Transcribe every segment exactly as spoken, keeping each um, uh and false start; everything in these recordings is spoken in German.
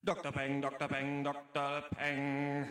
Doktor Peng, Doktor Peng, Doktor Peng.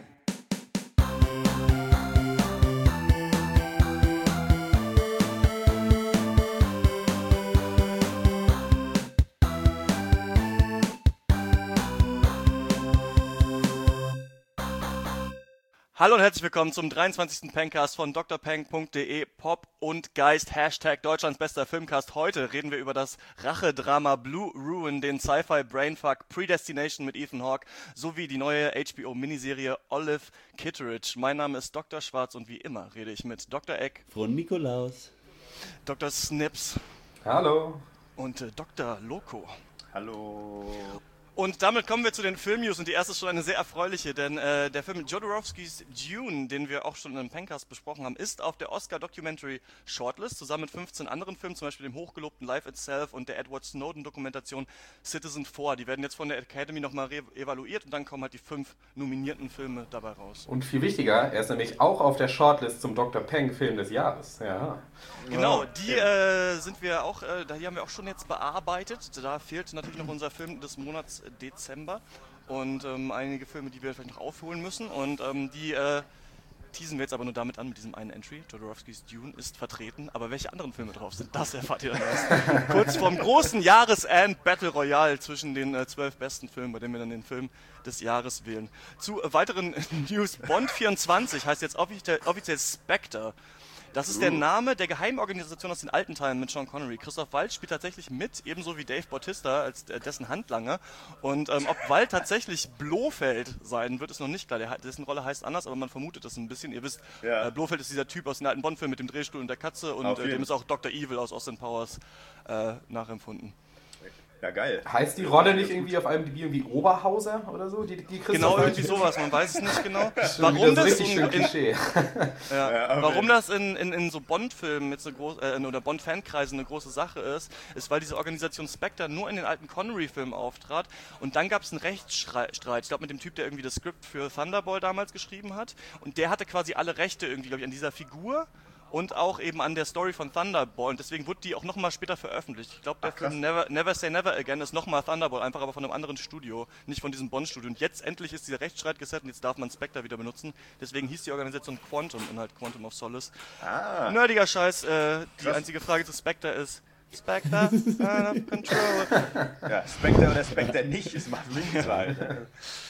Hallo und herzlich willkommen zum dreiundzwanzigsten Pencast von drpeng punkt de, Pop und Geist, Hashtag Deutschlands bester Filmcast. Heute reden wir über das Rachedrama Blue Ruin, den Sci-Fi-Brainfuck Predestination mit Ethan Hawke sowie die neue H B O-Miniserie Olive Kitteridge. Mein Name ist Doktor Schwarz und wie immer rede ich mit Doktor Eck, von Nikolaus, Doktor Snips. Hallo. Und äh, Doktor Loco. Hallo. Und damit kommen wir zu den Film-News und die erste ist schon eine sehr erfreuliche, denn äh, der Film Jodorowskys Dune, den wir auch schon in einem Pencast besprochen haben, ist auf der Oscar Documentary Shortlist, zusammen mit fünfzehn anderen Filmen, zum Beispiel dem hochgelobten Life Itself und der Edward Snowden-Dokumentation Citizen vier. Die werden jetzt von der Academy nochmal re- evaluiert und dann kommen halt die fünf nominierten Filme dabei raus. Und viel wichtiger, er ist nämlich auch auf der Shortlist zum Doktor Peng Film des Jahres. Ja. Genau, die äh, sind wir auch, äh, die haben wir auch schon jetzt bearbeitet. Da fehlt natürlich noch unser Film des Monats Dezember und ähm, einige Filme, die wir vielleicht noch aufholen müssen. Und ähm, die äh, teasen wir jetzt aber nur damit an, mit diesem einen Entry. Jodorowskys Dune ist vertreten, aber welche anderen Filme drauf sind, das erfahrt ihr dann erst. Kurz vorm großen Jahresend Battle Royale zwischen den äh, zwölf besten Filmen, bei denen wir dann den Film des Jahres wählen. Zu äh, weiteren News, Bond vierundzwanzig heißt jetzt offiziell, offiziell Spectre. Das ist der Name der Geheimorganisation aus den alten Teilen mit Sean Connery. Christoph Waltz spielt tatsächlich mit, ebenso wie Dave Bautista als äh, dessen Handlanger. Und ähm, ob Wald tatsächlich Blofeld sein wird, ist noch nicht klar. Der, dessen Rolle heißt anders, aber man vermutet das ein bisschen. Ihr wisst, Ja. äh, Blofeld ist dieser Typ aus den alten Bond-Filmen mit dem Drehstuhl und der Katze und Auf äh, jeden. dem ist auch Doktor Evil aus Austin Powers äh, nachempfunden. Ja, geil. Heißt die Rolle nicht irgendwie auf einem irgendwie Oberhauser oder so? Die, die Christoph Genau, Waltz- irgendwie sowas, man weiß es nicht genau. Schon Warum wieder so das richtig in, schön in, Klischee. Ja. Ja, aber- Warum das in, in, in so Bond-Filmen jetzt eine große, äh, oder Bond-Fankreisen eine große Sache ist, ist, weil diese Organisation Spectre nur in den alten Connery-Filmen auftrat und dann gab es einen Rechtsstreit, ich glaube mit dem Typ, der irgendwie das Skript für Thunderball damals geschrieben hat und der hatte quasi alle Rechte irgendwie, glaube ich, an dieser Figur und auch eben an der Story von Thunderball und deswegen wurde die auch nochmal später veröffentlicht. Ich glaube, der Ach, krass. Film Never, Never Say Never Again ist nochmal Thunderball, einfach aber von einem anderen Studio, nicht von diesem Bond-Studio. Und jetzt endlich ist dieser Rechtsstreit gesetzt und jetzt darf man Spectre wieder benutzen. Deswegen hieß die Organisation Quantum und halt Quantum of Solace. Ah, Nerdiger Scheiß, äh, die Krass. einzige Frage zu Spectre ist, Spectre, out of control. ja, Spectre oder Spectre nicht, es macht nichts halt.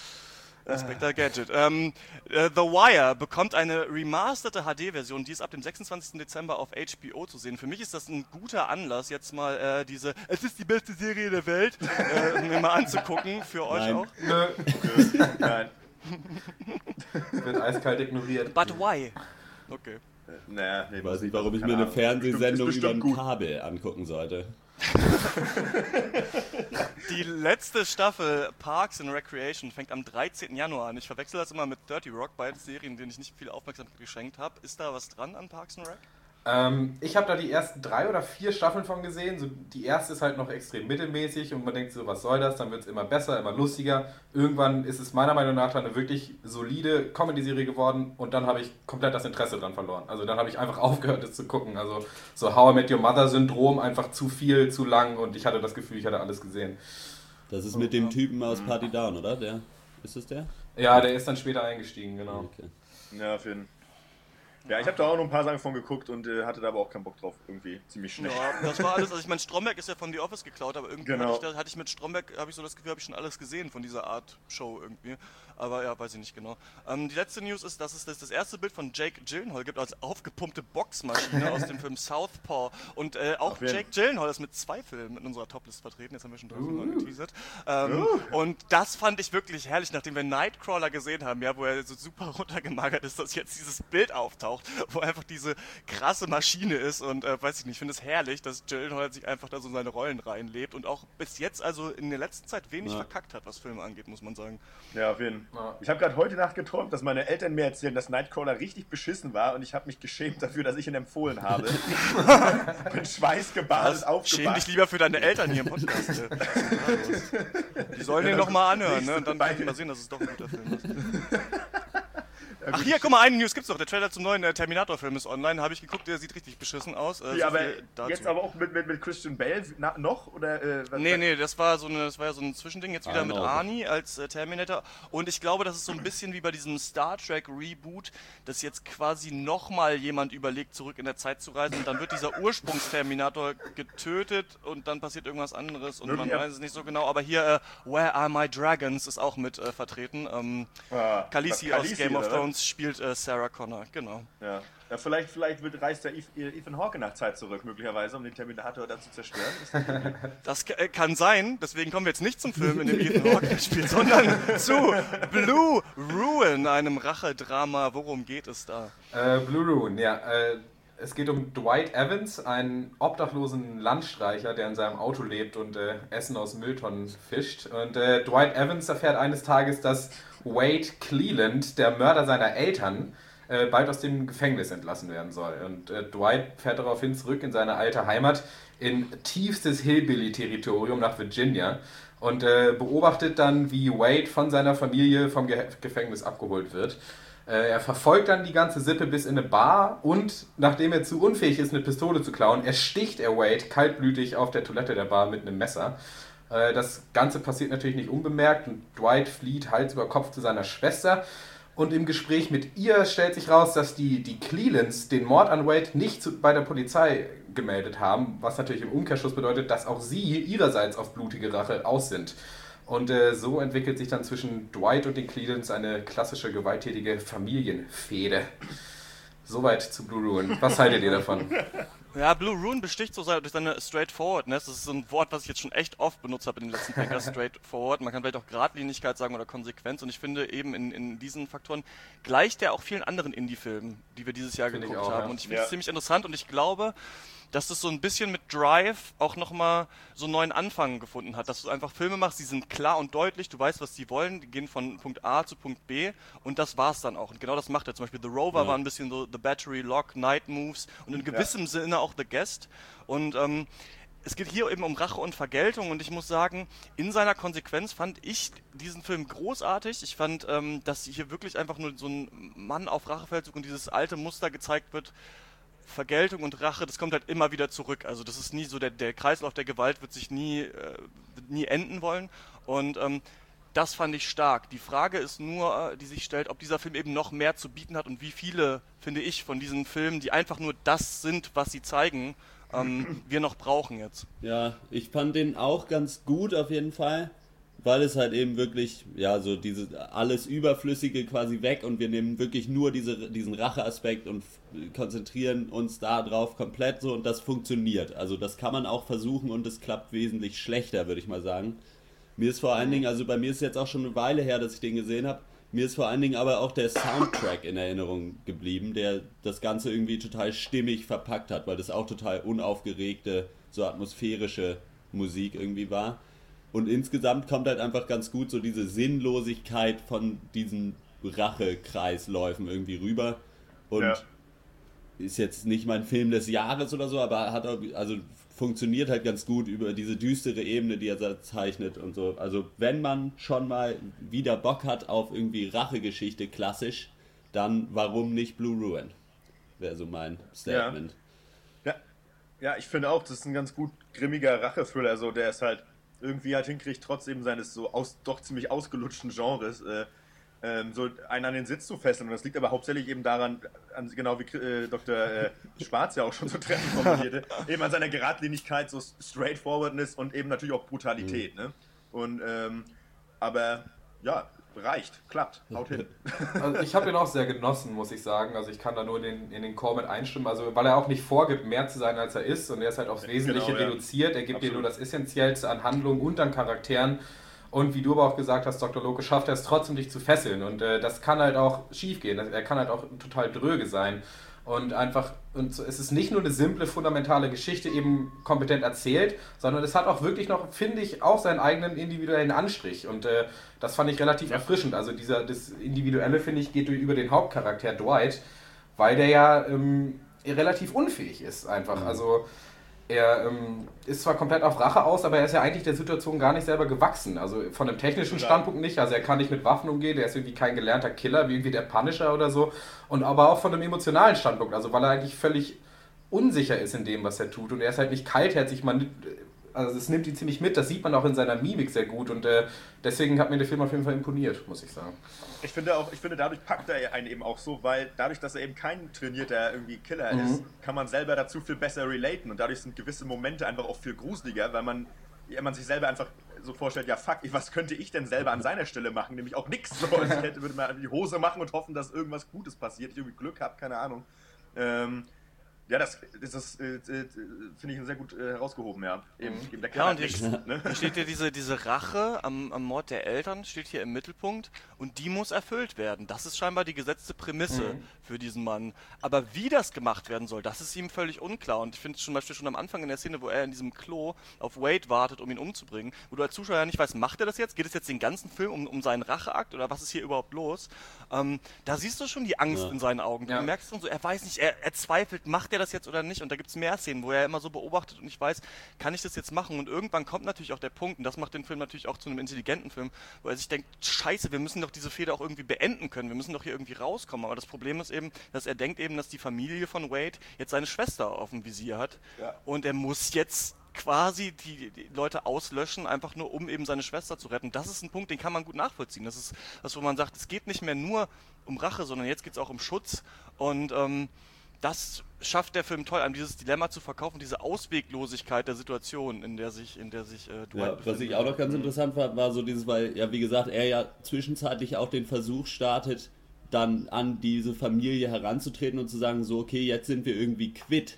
Spectre Gadget. Ähm, äh, The Wire bekommt eine remasterte H D-Version, die ist ab dem sechsundzwanzigsten Dezember auf H B O zu sehen. Für mich ist das ein guter Anlass, jetzt mal äh, diese, es ist die beste Serie der Welt, äh, mir mal anzugucken, für euch Nein. auch. Nö, Nein, wird eiskalt ignoriert. But why? Okay. naja, nee, Ich weiß nicht, muss warum ich keine mir eine Ahnung. Fernsehsendung Bestimmt- über ist ein bestimmt Kabel angucken sollte. Die letzte Staffel Parks and Recreation fängt am dreizehnten Januar an. Ich verwechsel das immer mit thirty Rock, beide Serien, denen ich nicht viel Aufmerksamkeit geschenkt habe. Ist da was dran an Parks and Rec? Ähm, ich habe da die ersten drei oder vier Staffeln von gesehen. So, die erste ist halt noch extrem mittelmäßig und man denkt so, was soll das? Dann wird es immer besser, immer lustiger. Irgendwann ist es meiner Meinung nach dann eine wirklich solide Comedy-Serie geworden und dann habe ich komplett das Interesse dran verloren. Also dann habe ich einfach aufgehört, es zu gucken. Also so How I Met Your Mother-Syndrom, einfach zu viel, zu lang und ich hatte das Gefühl, ich hatte alles gesehen. Das ist mit dem Typen aus Party Down, oder? Der, ist es der? Ja, der ist dann später eingestiegen, genau. Okay. Ja, auf jeden Fall. Ja, ich habe da auch noch ein paar Sachen von geguckt und äh, hatte da aber auch keinen Bock drauf, irgendwie. Ziemlich schnell. Ja, das war alles. Also ich meine, Stromberg ist ja von The Office geklaut, aber irgendwie Genau. hatte, ich da, hatte ich mit Stromberg, habe ich so das Gefühl, habe ich schon alles gesehen von dieser Art Show irgendwie. Aber ja, weiß ich nicht genau. Ähm, die letzte News ist, dass es das, das erste Bild von Jake Gyllenhaal gibt als aufgepumpte Boxmaschine aus dem Film Southpaw. Und äh, auch Auf jeden. Jake Gyllenhaal ist mit zwei Filmen in unserer Toplist vertreten. Jetzt haben wir schon drei Filme angeteasert. Ähm, Und das fand ich wirklich herrlich, nachdem wir Nightcrawler gesehen haben, ja, wo er so super runtergemagert ist, dass jetzt dieses Bild auftaucht, wo einfach diese krasse Maschine ist und äh, weiß ich nicht, ich finde es herrlich, dass Gyllenhaal sich einfach da so in seine Rollen reinlebt und auch bis jetzt also in der letzten Zeit wenig Ja. verkackt hat, was Filme angeht, muss man sagen. Ja, auf jeden Ja. Fall. Ich habe gerade heute Nacht geträumt, dass meine Eltern mir erzählen, dass Nightcrawler richtig beschissen war und ich habe mich geschämt dafür, dass ich ihn empfohlen habe. Bin schweißgebadet Schäm dich aufgewacht. lieber für deine Eltern hier im Podcast. äh. Die sollen den nochmal anhören, ne? Und dann Bei- kann ich mal sehen, dass es doch ein guter Film ist. Ach hier, guck mal, eine News gibt's doch. Der Trailer zum neuen äh, Terminator-Film ist online. Habe ich geguckt, der sieht richtig beschissen aus. Äh, ja, so aber jetzt aber auch mit, mit, mit Christian Bale na, noch? Oder, äh, was nee, nee, das war, so eine, das war ja so ein Zwischending. Jetzt wieder Ah, mit no. Arnie als äh, Terminator. Und ich glaube, das ist so ein bisschen wie bei diesem Star Trek-Reboot, dass jetzt quasi nochmal jemand überlegt, zurück in der Zeit zu reisen. Und dann wird dieser Ursprungsterminator getötet und dann passiert irgendwas anderes. Und man ja. weiß es nicht so genau. Aber hier, äh, Where Are My Dragons ist auch mit äh, vertreten. Ähm, Ah, Khaleesi was, aus Khaleesi, Game of oder? Thrones spielt äh, Sarah Connor, genau. Ja. Ja, vielleicht, vielleicht wird, reist der Ethan Hawke nach Zeit zurück, möglicherweise, um den Terminator dann zu zerstören. Ist das Das k- äh, kann sein, deswegen kommen wir jetzt nicht zum Film, in dem Ethan Hawke spielt, sondern zu Blue Ruin, einem Rachedrama. Worum geht es da? Äh, Blue Ruin, ja. Äh, es geht um Dwight Evans, einen obdachlosen Landstreicher, der in seinem Auto lebt und äh, Essen aus Mülltonnen fischt. Und äh, Dwight Evans erfährt eines Tages, dass Wade Cleland, der Mörder seiner Eltern, äh, bald aus dem Gefängnis entlassen werden soll. Und äh, Dwight fährt daraufhin zurück in seine alte Heimat in tiefstes Hillbilly-Territorium nach Virginia und äh, beobachtet dann, wie Wade von seiner Familie vom Ge- Gefängnis abgeholt wird. Äh, er verfolgt dann die ganze Sippe bis in eine Bar und, nachdem er zu unfähig ist, eine Pistole zu klauen, ersticht er Wade kaltblütig auf der Toilette der Bar mit einem Messer. Äh, das Ganze passiert natürlich nicht unbemerkt und Dwight flieht Hals über Kopf zu seiner Schwester. Und im Gespräch mit ihr stellt sich raus, dass die, die Clelands den Mord an Wade nicht zu, bei der Polizei gemeldet haben, was natürlich im Umkehrschluss bedeutet, dass auch sie ihrerseits auf blutige Rache aus sind. Und äh, so entwickelt sich dann zwischen Dwight und den Clelands eine klassische gewalttätige Familienfehde. Soweit zu Blue Ruin. Was haltet ihr davon? Ja, Blue Ruin besticht so durch seine Straightforwardness. Das ist so ein Wort, was ich jetzt schon echt oft benutzt habe in den letzten Packers. Straightforward. Man kann vielleicht auch Geradlinigkeit sagen oder Konsequenz. Und ich finde eben in, in diesen Faktoren gleicht der auch vielen anderen Indie-Filmen, die wir dieses Jahr Finde geguckt ich auch, haben. ja. Und ich finde Ja. es ziemlich interessant und ich glaube, dass das so ein bisschen mit Drive auch nochmal so einen neuen Anfang gefunden hat. Dass du einfach Filme machst, die sind klar und deutlich, du weißt, was die wollen, die gehen von Punkt A zu Punkt B und das war's dann auch. Und genau das macht er. Zum Beispiel The Rover Ja. war ein bisschen so The Battery, Lock, Night Moves und in gewissem Sinne auch The Guest. Und ähm, es geht hier eben um Rache und Vergeltung und ich muss sagen, in seiner Konsequenz fand ich diesen Film großartig. Ich fand, ähm, dass hier wirklich einfach nur so ein Mann auf Rachefeldzug und dieses alte Muster gezeigt wird, Vergeltung und Rache, das kommt halt immer wieder zurück. Also das ist nie so, der, der Kreislauf der Gewalt wird sich nie, äh, wird nie enden wollen. Und ähm, das fand ich stark. Die Frage ist nur, äh, die sich stellt, ob dieser Film eben noch mehr zu bieten hat und wie viele, finde ich, von diesen Filmen, die einfach nur das sind, was sie zeigen, ähm, wir noch brauchen jetzt. Ja, ich fand den auch ganz gut auf jeden Fall, weil es halt eben wirklich, ja, so dieses alles Überflüssige quasi weg und wir nehmen wirklich nur diese, diesen Racheaspekt und f- konzentrieren uns da drauf komplett so und das funktioniert. Also das kann man auch versuchen und es klappt wesentlich schlechter, würde ich mal sagen. Mir ist vor allen Dingen, also bei mir ist jetzt auch schon eine Weile her, dass ich den gesehen habe, mir ist vor allen Dingen aber auch der Soundtrack in Erinnerung geblieben, der das Ganze irgendwie total stimmig verpackt hat, weil das auch total unaufgeregte, so atmosphärische Musik irgendwie war. Und insgesamt kommt halt einfach ganz gut so diese Sinnlosigkeit von diesen Rachekreisläufen irgendwie rüber. Und Ja. ist jetzt nicht mein Film des Jahres oder so, aber hat auch, also funktioniert halt ganz gut über diese düstere Ebene, die er da zeichnet und so. Also wenn man schon mal wieder Bock hat auf irgendwie Rachegeschichte klassisch, dann warum nicht Blue Ruin? Wäre so mein Statement. Ja, ja, ich finde auch, das ist ein ganz gut grimmiger Rache-Thriller, so, der es halt irgendwie halt hinkriegt, trotz eben seines so aus, doch ziemlich ausgelutschten Genres, äh, ähm, so einen an den Sitz zu fesseln. Und das liegt aber hauptsächlich eben daran, an, genau wie äh, Doktor äh, Schwarz ja auch schon so treffend formulierte, eben an seiner Geradlinigkeit, so Straightforwardness und eben natürlich auch Brutalität. Mhm. Ne? Und, ähm, aber ja, reicht, klappt, haut hin. Also ich habe ihn auch sehr genossen, muss ich sagen. Also ich kann da nur in den, in den Chor mit einstimmen. Also weil er auch nicht vorgibt, mehr zu sein, als er ist. Und er ist halt aufs Wesentliche Genau, ja. reduziert. Er gibt Absolut. dir nur das Essentiellste an Handlungen und an Charakteren. Und wie du aber auch gesagt hast, Doktor Loke, schafft er es trotzdem, dich zu fesseln. Und äh, das kann halt auch schief gehen. Er kann halt auch total dröge sein. Und einfach, und so, es ist nicht nur eine simple, fundamentale Geschichte eben kompetent erzählt, sondern es hat auch wirklich noch, finde ich, auch seinen eigenen individuellen Anstrich. Und äh, das fand ich relativ Ja. erfrischend. Also dieser, das Individuelle, finde ich, geht durch, über den Hauptcharakter Dwight, weil der ja ähm, relativ unfähig ist einfach. Also er ähm, ist zwar komplett auf Rache aus, aber er ist ja eigentlich der Situation gar nicht selber gewachsen. Also von dem technischen Standpunkt nicht, also er kann nicht mit Waffen umgehen, er ist irgendwie kein gelernter Killer, wie irgendwie der Punisher oder so. Und aber auch von dem emotionalen Standpunkt, also weil er eigentlich völlig unsicher ist in dem, was er tut. Und er ist halt nicht kaltherzig, man, also es nimmt ihn ziemlich mit, das sieht man auch in seiner Mimik sehr gut. Und äh, deswegen hat mir der Film auf jeden Fall imponiert, muss ich sagen. Ich finde auch, ich finde, dadurch packt er einen eben auch so, weil dadurch, dass er eben kein trainierter irgendwie Killer Mhm. ist, kann man selber dazu viel besser relaten und dadurch sind gewisse Momente einfach auch viel gruseliger, weil man, ja, man sich selber einfach so vorstellt, ja fuck, was könnte ich denn selber an seiner Stelle machen? Nämlich auch nichts. So. Ich hätte, würde mal die Hose machen und hoffen, dass irgendwas Gutes passiert, ich irgendwie Glück habe, keine Ahnung. Ähm, Ja, das, das ist, äh, äh, finde ich, sehr gut äh, herausgehoben, ja. Eben, eben der kann Ja, halt und nichts, hier, ne? hier steht ja diese, diese Rache am, am Mord der Eltern, steht hier im Mittelpunkt und die muss erfüllt werden. Das ist scheinbar die gesetzte Prämisse Mhm. für diesen Mann. Aber wie das gemacht werden soll, das ist ihm völlig unklar. Und ich finde zum Beispiel schon am Anfang in der Szene, wo er in diesem Klo auf Wade wartet, um ihn umzubringen, wo du als Zuschauer ja nicht weißt, macht er das jetzt? Geht es jetzt den ganzen Film um, um seinen Racheakt oder was ist hier überhaupt los? Ähm, da siehst du schon die Angst Ja. in seinen Augen. Du Ja. merkst schon so, er weiß nicht, er, er zweifelt, macht er das jetzt oder nicht? Und da gibt es mehr Szenen, wo er immer so beobachtet und nicht weiß, kann ich das jetzt machen? Und irgendwann kommt natürlich auch der Punkt, und das macht den Film natürlich auch zu einem intelligenten Film, wo er sich denkt, scheiße, wir müssen doch diese Fehde auch irgendwie beenden können, wir müssen doch hier irgendwie rauskommen. Aber das Problem ist eben, dass er denkt eben, dass die Familie von Wade jetzt seine Schwester auf dem Visier hat. Ja. Und er muss jetzt quasi die, die Leute auslöschen, einfach nur um eben seine Schwester zu retten. Das ist ein Punkt, den kann man gut nachvollziehen. Das ist das, wo man sagt, es geht nicht mehr nur um Rache, sondern jetzt geht es auch um Schutz. Und ähm, das schafft der Film toll, einem dieses Dilemma zu verkaufen, diese Ausweglosigkeit der Situation, in der sich, in der sich äh, Dwight Ja, was befindet. ich auch noch ganz interessant fand, war so dieses, weil, ja, wie gesagt, er ja zwischenzeitlich auch den Versuch startet, dann an diese Familie heranzutreten und zu sagen, so, okay, jetzt sind wir irgendwie quitt.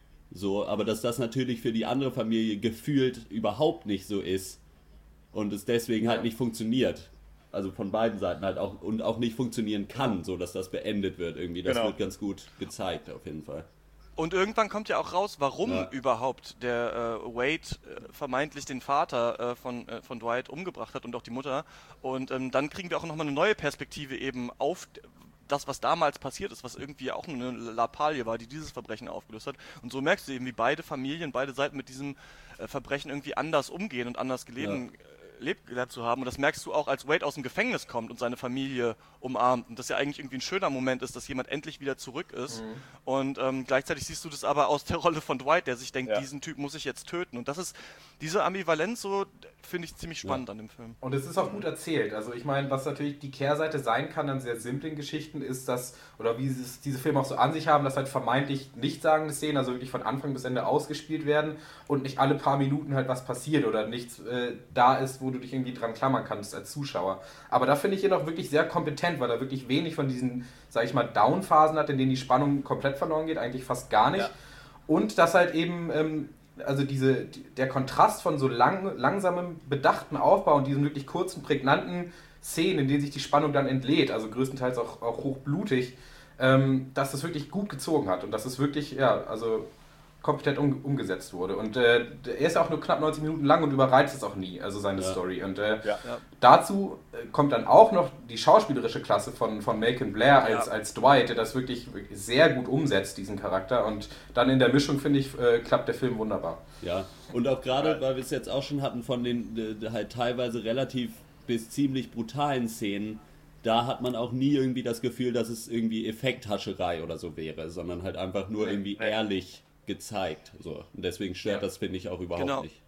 So, aber dass das natürlich für die andere Familie gefühlt überhaupt nicht so ist und es deswegen halt nicht funktioniert. Also von beiden Seiten halt auch und auch nicht funktionieren kann, so dass das beendet wird irgendwie. Das Genau. wird ganz gut gezeigt auf jeden Fall. Und irgendwann kommt ja auch raus, warum Ja. überhaupt der äh, Wade äh, vermeintlich den Vater äh, von, äh, von Dwight umgebracht hat und auch die Mutter. Und ähm, dann kriegen wir auch nochmal eine neue Perspektive eben auf das, was damals passiert ist, was irgendwie auch eine Lappalie war, die dieses Verbrechen aufgelöst hat. Und so merkst du eben, wie beide Familien, beide Seiten mit diesem äh, Verbrechen irgendwie anders umgehen und anders geleben, Ja. lebt gelernt zu haben. Und das merkst du auch, als Wade aus dem Gefängnis kommt und seine Familie umarmt. Und das ja eigentlich irgendwie ein schöner Moment ist, dass jemand endlich wieder zurück ist. Mhm. Und ähm, gleichzeitig siehst du das aber aus der Rolle von Dwight, der sich denkt, Ja. diesen Typ muss ich jetzt töten. Und das ist, diese Ambivalenz so, finde ich ziemlich spannend an dem Film. Und es ist auch gut erzählt. Also ich meine, was natürlich die Kehrseite sein kann an sehr simplen Geschichten ist, dass, oder wie es diese Filme auch so an sich haben, dass halt vermeintlich nichtssagende Szenen, also wirklich von Anfang bis Ende ausgespielt werden und nicht alle paar Minuten halt was passiert oder nichts äh, da ist, wo du dich irgendwie dran klammern kannst als Zuschauer. Aber da finde ich ihn auch wirklich sehr kompetent, weil er wirklich wenig von diesen, sag ich mal, Down-Phasen hat, in denen die Spannung komplett verloren geht, eigentlich fast gar nicht. Ja. Und dass halt eben, ähm, also diese, die, der Kontrast von so lang, langsamem, bedachten Aufbau und diesen wirklich kurzen, prägnanten Szenen, in denen sich die Spannung dann entlädt, also größtenteils auch, auch hochblutig, ähm, dass das wirklich gut gezogen hat und dass es wirklich, ja, also kompetent um, umgesetzt wurde. Und äh, er ist ja auch nur knapp neunzig Minuten lang und überreizt es auch nie, also seine Ja. Story. Und äh, Ja. Ja. dazu äh, kommt dann auch noch die schauspielerische Klasse von, von Macon Blair als, Ja. als Dwight, der das wirklich, wirklich sehr gut umsetzt, diesen Charakter. Und dann in der Mischung, finde ich, äh, klappt der Film wunderbar. Ja, und auch gerade, weil wir es jetzt auch schon hatten von den äh, halt teilweise relativ bis ziemlich brutalen Szenen, da hat man auch nie irgendwie das Gefühl, dass es irgendwie Effekthascherei oder so wäre, sondern halt einfach nur Nee, irgendwie nee. ehrlich gezeigt. So. Und deswegen stört Ja. das, finde ich, auch überhaupt Genau. nicht.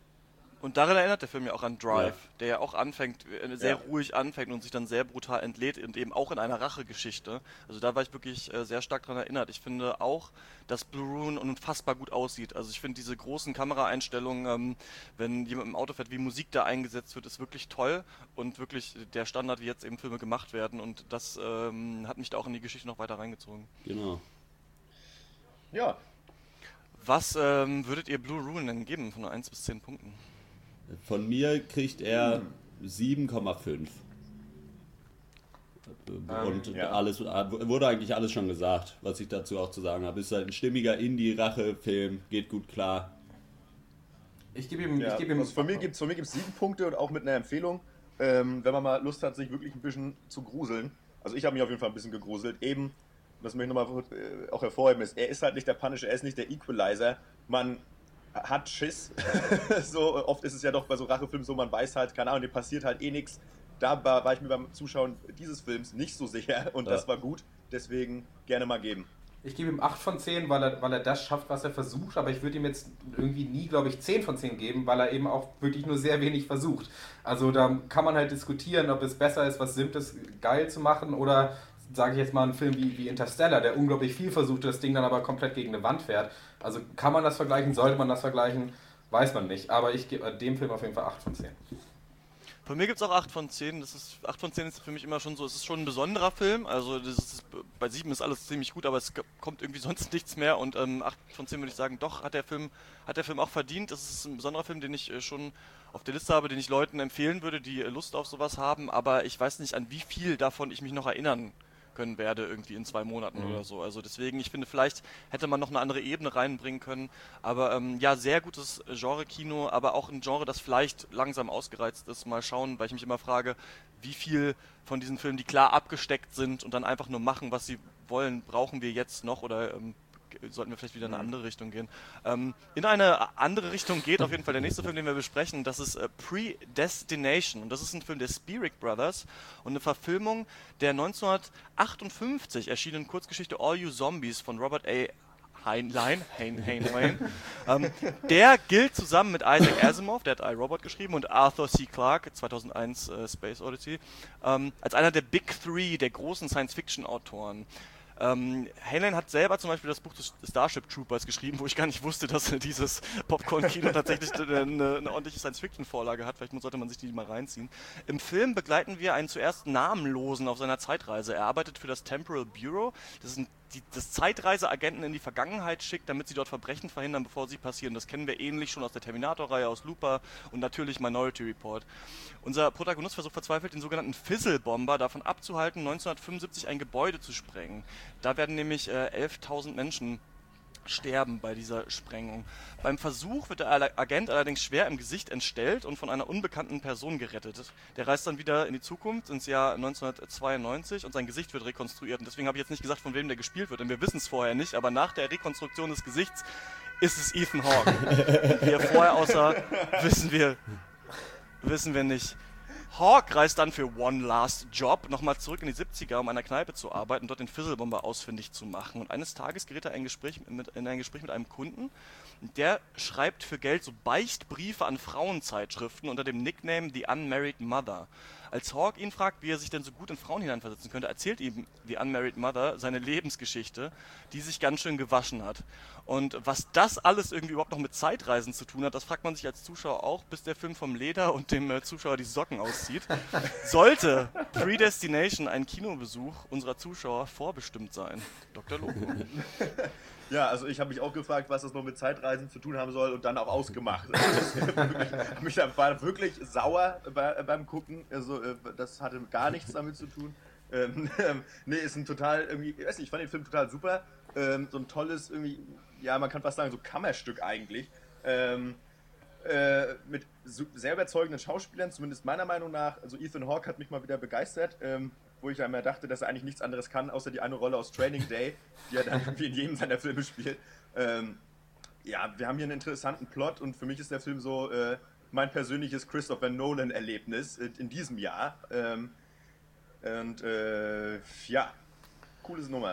Und daran erinnert der Film ja auch an Drive, Ja. der ja auch anfängt, äh, sehr Ja. ruhig anfängt und sich dann sehr brutal entlädt und eben auch in einer Rachegeschichte. Also da war ich wirklich äh, sehr stark daran erinnert. Ich finde auch, dass Blue Ruin unfassbar gut aussieht. Also ich finde diese großen Kameraeinstellungen, ähm, wenn jemand im Auto fährt, wie Musik da eingesetzt wird, ist wirklich toll und wirklich der Standard, wie jetzt eben Filme gemacht werden. Und das ähm, hat mich da auch in die Geschichte noch weiter reingezogen. Genau. Ja, Was ähm, würdet ihr Blue Ruin denn geben von eins bis zehn Punkten? Von mir kriegt er sieben Komma fünf. Und ja. alles wurde eigentlich alles schon gesagt, was ich dazu auch zu sagen habe. Ist halt ein stimmiger Indie-Rache-Film, geht gut klar. Ich gebe ihm, ja. ich gebe ihm Also von mir gibt es sieben Punkte und auch mit einer Empfehlung, ähm, wenn man mal Lust hat, sich wirklich ein bisschen zu gruseln. Also ich habe mich auf jeden Fall ein bisschen gegruselt. Eben, das möchte ich nochmal äh, auch hervorheben, ist, er ist halt nicht der Punisher, er ist nicht der Equalizer. Man hat Schiss. So oft ist es ja doch bei so Rachefilmen so, man weiß halt, keine Ahnung, dem passiert halt eh nichts. Da war, war ich mir beim Zuschauen dieses Films nicht so sicher und ja. das war gut, deswegen gerne mal geben. Ich gebe ihm acht von zehn, weil er, weil er das schafft, was er versucht, aber ich würde ihm jetzt irgendwie nie, glaube ich, zehn von zehn geben, weil er eben auch wirklich nur sehr wenig versucht. Also da kann man halt diskutieren, ob es besser ist, was Simples geil zu machen oder, sage ich jetzt mal, einen Film wie, wie Interstellar, der unglaublich viel versucht, das Ding dann aber komplett gegen eine Wand fährt. Also kann man das vergleichen, sollte man das vergleichen, weiß man nicht. Aber ich gebe dem Film auf jeden Fall acht von zehn. Von mir gibt es auch acht von zehn. Das ist, acht von zehn ist für mich immer schon so, es ist schon ein besonderer Film. Also das ist, bei sieben ist alles ziemlich gut, aber es kommt irgendwie sonst nichts mehr. Und ähm, acht von zehn würde ich sagen, doch, hat der Film hat der Film auch verdient. Das ist ein besonderer Film, den ich äh, schon auf der Liste habe, den ich Leuten empfehlen würde, die äh, Lust auf sowas haben. Aber ich weiß nicht, an wie viel davon ich mich noch erinnern können werde, irgendwie in zwei Monaten mhm. oder so. Also deswegen, ich finde, vielleicht hätte man noch eine andere Ebene reinbringen können. Aber ähm, ja, sehr gutes Genre-Kino, aber auch ein Genre, das vielleicht langsam ausgereizt ist. Mal schauen, weil ich mich immer frage, wie viel von diesen Filmen, die klar abgesteckt sind und dann einfach nur machen, was sie wollen, brauchen wir jetzt noch oder ähm, sollten wir vielleicht wieder in eine andere Richtung gehen. Ähm, in eine andere Richtung geht auf jeden Fall der nächste Film, den wir besprechen. Das ist äh, Predestination. Und das ist ein Film der Spierig Brothers und eine Verfilmung der neunzehnhundertachtundfünfzig erschienenen Kurzgeschichte All You Zombies von Robert A. Heinlein, Hein, Heinlein. ähm, der gilt zusammen mit Isaac Asimov, der hat iRobot geschrieben, und Arthur C. Clarke, zweitausendeins äh, Space Odyssey, ähm, als einer der Big Three, der großen Science-Fiction-Autoren. Ähm, Heinlein hat selber zum Beispiel das Buch des Starship Troopers geschrieben, wo ich gar nicht wusste, dass dieses Popcorn-Kino tatsächlich eine, eine ordentliche Science-Fiction-Vorlage hat. Vielleicht sollte man sich die mal reinziehen. Im Film begleiten wir einen zuerst Namenlosen auf seiner Zeitreise. Er arbeitet für das Temporal Bureau. Das ist ein Die, das Zeitreiseagenten in die Vergangenheit schickt, damit sie dort Verbrechen verhindern, bevor sie passieren. Das kennen wir ähnlich schon aus der Terminator-Reihe, aus Looper und natürlich Minority Report. Unser Protagonist versucht verzweifelt, den sogenannten Fizzle-Bomber davon abzuhalten, neunzehnhundertfünfundsiebzig ein Gebäude zu sprengen. Da werden nämlich äh, elftausend Menschen sterben bei dieser Sprengung. Beim Versuch wird der Agent allerdings schwer im Gesicht entstellt und von einer unbekannten Person gerettet. Der reist dann wieder in die Zukunft, ins Jahr neunzehnhundertzweiundneunzig, und sein Gesicht wird rekonstruiert. Und deswegen habe ich jetzt nicht gesagt, von wem der gespielt wird, denn wir wissen es vorher nicht, aber nach der Rekonstruktion des Gesichts ist es Ethan Hawke. Wie er vorher aussah, wissen wir, wissen wir nicht. Hawke reist dann für One Last Job nochmal zurück in die siebziger, um an einer Kneipe zu arbeiten und dort den Fizzle-Bomber ausfindig zu machen. Und eines Tages gerät er in ein Gespräch mit, in ein Gespräch mit einem Kunden, der schreibt für Geld so Beichtbriefe an Frauenzeitschriften unter dem Nickname The Unmarried Mother. Als Hawke ihn fragt, wie er sich denn so gut in Frauen hineinversetzen könnte, erzählt ihm The Unmarried Mother seine Lebensgeschichte, die sich ganz schön gewaschen hat. Und was das alles irgendwie überhaupt noch mit Zeitreisen zu tun hat, das fragt man sich als Zuschauer auch, bis der Film vom Leder und dem äh, Zuschauer die Socken auszieht. Sollte Predestination ein Kinobesuch unserer Zuschauer vorbestimmt sein? Doktor Loco. Ja, also ich habe mich auch gefragt, was das noch mit Zeitreisen zu tun haben soll, und dann auch ausgemacht. Also ich mich da war wirklich sauer bei, beim Gucken. Also das hatte gar nichts damit zu tun. Ähm, ähm, nee, ist ein total irgendwie, ich weiß nicht, ich fand den Film total super. Ähm, so ein tolles irgendwie, ja, man kann fast sagen, so Kammerstück eigentlich. Ähm, äh, mit sehr überzeugenden Schauspielern, zumindest meiner Meinung nach. Also Ethan Hawke hat mich mal wieder begeistert. Ähm, wo ich einmal dachte, dass er eigentlich nichts anderes kann, außer die eine Rolle aus Training Day, die er dann irgendwie in jedem seiner Filme spielt. Ähm, ja, wir haben hier einen interessanten Plot, und für mich ist der Film so äh, mein persönliches Christopher Nolan-Erlebnis äh, in diesem Jahr. Ähm, und äh, ja, coole Nummer.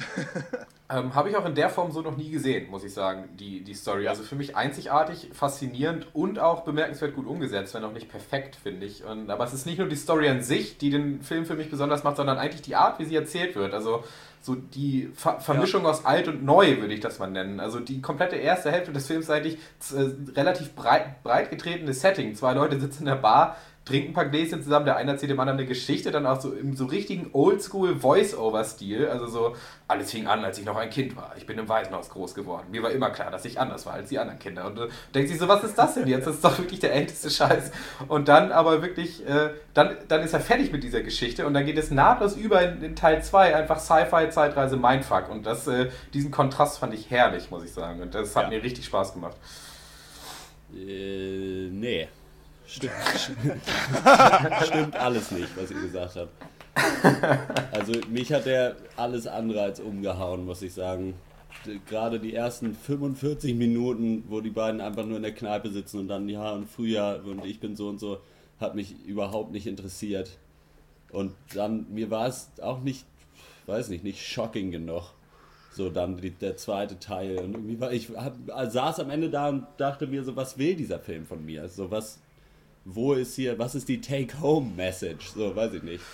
ähm, Habe ich auch in der Form so noch nie gesehen, muss ich sagen, die, die Story. Ja. Also für mich einzigartig, faszinierend und auch bemerkenswert gut umgesetzt, wenn auch nicht perfekt, finde ich. Und, aber es ist nicht nur die Story an sich, die den Film für mich besonders macht, sondern eigentlich die Art, wie sie erzählt wird. Also so die Ver- Vermischung ja. aus alt und neu, würde ich das mal nennen. Also die komplette erste Hälfte des Films ist eigentlich äh, relativ breit, breit getretenes Setting. Zwei Leute sitzen in der Bar, trinken ein paar Gläschen zusammen, der eine erzählt dem anderen eine Geschichte, dann auch so im so richtigen Oldschool-Voice-Over-Stil, also so, alles fing an, als ich noch ein Kind war, ich bin im Waisenhaus groß geworden, mir war immer klar, dass ich anders war als die anderen Kinder, und du denkst sich so, was ist das denn jetzt, das ist doch wirklich der älteste Scheiß, und dann aber wirklich, äh, dann, dann ist er fertig mit dieser Geschichte, und dann geht es nahtlos über in, in Teil zwei, einfach Sci-Fi, Zeitreise, Mindfuck, und das, äh, diesen Kontrast fand ich herrlich, muss ich sagen, und das hat ja. mir richtig Spaß gemacht. Äh, nee. Stimmt, stimmt alles nicht, was ihr gesagt habt. Also mich hat der alles andere als umgehauen, muss ich sagen. gerade die ersten fünfundvierzig Minuten, wo die beiden einfach nur in der Kneipe sitzen und dann, ja, und früher und ich bin so und so, hat mich überhaupt nicht interessiert. Und dann, mir war es auch nicht, weiß nicht, nicht shocking genug. So, dann die, der zweite Teil. Und irgendwie war ich, hab, saß am Ende da und dachte mir so, was will dieser Film von mir? So, was, wo ist hier, was ist die Take-Home-Message? So, weiß ich nicht.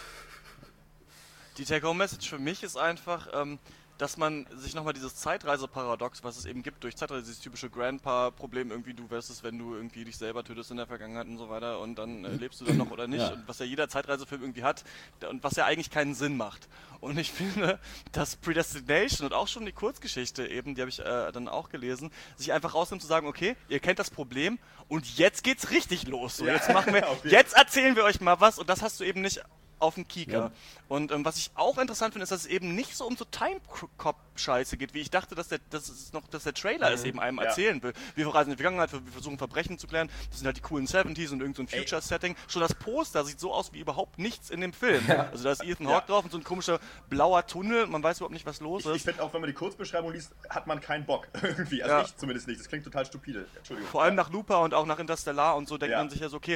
Die Take-Home-Message für mich ist einfach, ähm, dass man sich nochmal dieses Zeitreise-Paradox, was es eben gibt durch Zeitreise, dieses typische Grandpa-Problem, irgendwie du wärst es, wenn du irgendwie dich selber tötest in der Vergangenheit und so weiter und dann äh, lebst du dann noch oder nicht, ja. Und was ja jeder Zeitreisefilm irgendwie hat und was ja eigentlich keinen Sinn macht. Und ich finde, dass Predestination und auch schon die Kurzgeschichte eben, die habe ich äh, dann auch gelesen, sich einfach rausnimmt zu sagen, okay, ihr kennt das Problem und jetzt geht's richtig los. So, ja. Jetzt machen wir, jetzt erzählen wir euch mal was und das hast du eben nicht auf dem Kieker. Ja. Und ähm, was ich auch interessant finde, ist, dass es eben nicht so um so Time-Cop-Scheiße geht, wie ich dachte, dass der, dass es noch, dass der Trailer mhm. es eben einem ja. erzählen will. Wir reisen in die Vergangenheit, wir versuchen Verbrechen zu klären, das sind halt die coolen siebziger und irgend so ein Future-Setting. Schon das Poster sieht so aus wie überhaupt nichts in dem Film. Ja. Also da ist Ethan Hawke ja. drauf und so ein komischer blauer Tunnel, man weiß überhaupt nicht, was los ich, ist. Ich finde auch, wenn man die Kurzbeschreibung liest, hat man keinen Bock irgendwie. Also ja. ich zumindest nicht, das klingt total stupide. Entschuldigung. Vor allem nach Looper und auch nach Interstellar und so denkt ja. man sich ja so, okay,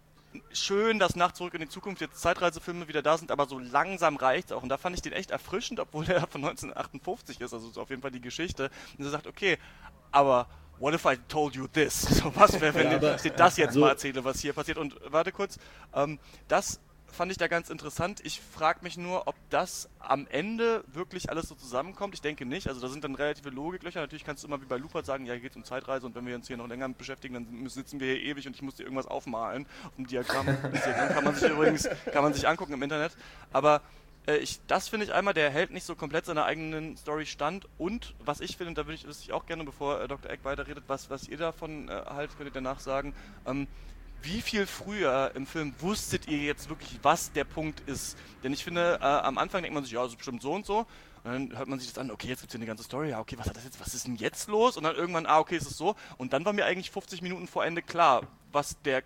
schön, dass nach Zurück in die Zukunft jetzt Zeitreisefilme wieder da sind, aber so langsam reicht es auch. Und da fand ich den echt erfrischend, obwohl der von neunzehnhundertachtundfünfzig ist, also ist auf jeden Fall die Geschichte. Und er sagt, okay, aber what if I told you this? So, was wäre, wenn ja, ich dir das jetzt so mal erzähle, was hier passiert? Und warte kurz, ähm, das fand ich da ganz interessant. Ich frage mich nur, ob das am Ende wirklich alles so zusammenkommt. Ich denke nicht. Also da sind dann relative Logiklöcher. Natürlich kannst du immer wie bei Looper sagen, ja, hier geht es um Zeitreise und wenn wir uns hier noch länger mit beschäftigen, dann sitzen wir hier ewig und ich muss dir irgendwas aufmalen. Auf dem Diagramm. Das Diagramm kann man sich übrigens kann man sich angucken im Internet. Aber äh, ich, das finde ich einmal, der hält nicht so komplett seiner eigenen Story stand. Und was ich finde, und da würde ich, wüsste ich auch gerne, bevor äh, Doktor Egg weiterredet, was, was ihr davon äh, haltet, könnt ihr danach sagen. Ähm, Wie viel früher im Film wusstet ihr jetzt wirklich, was der Punkt ist? Denn ich finde, äh, am Anfang denkt man sich, ja, das ist bestimmt so und so. Und dann hört man sich das an, okay, jetzt gibt es hier eine ganze Story. Ja, okay, was hat das jetzt? Was ist denn jetzt los? Und dann irgendwann, ah, okay, ist es so. Und dann war mir eigentlich fünfzig Minuten vor Ende klar, was der äh,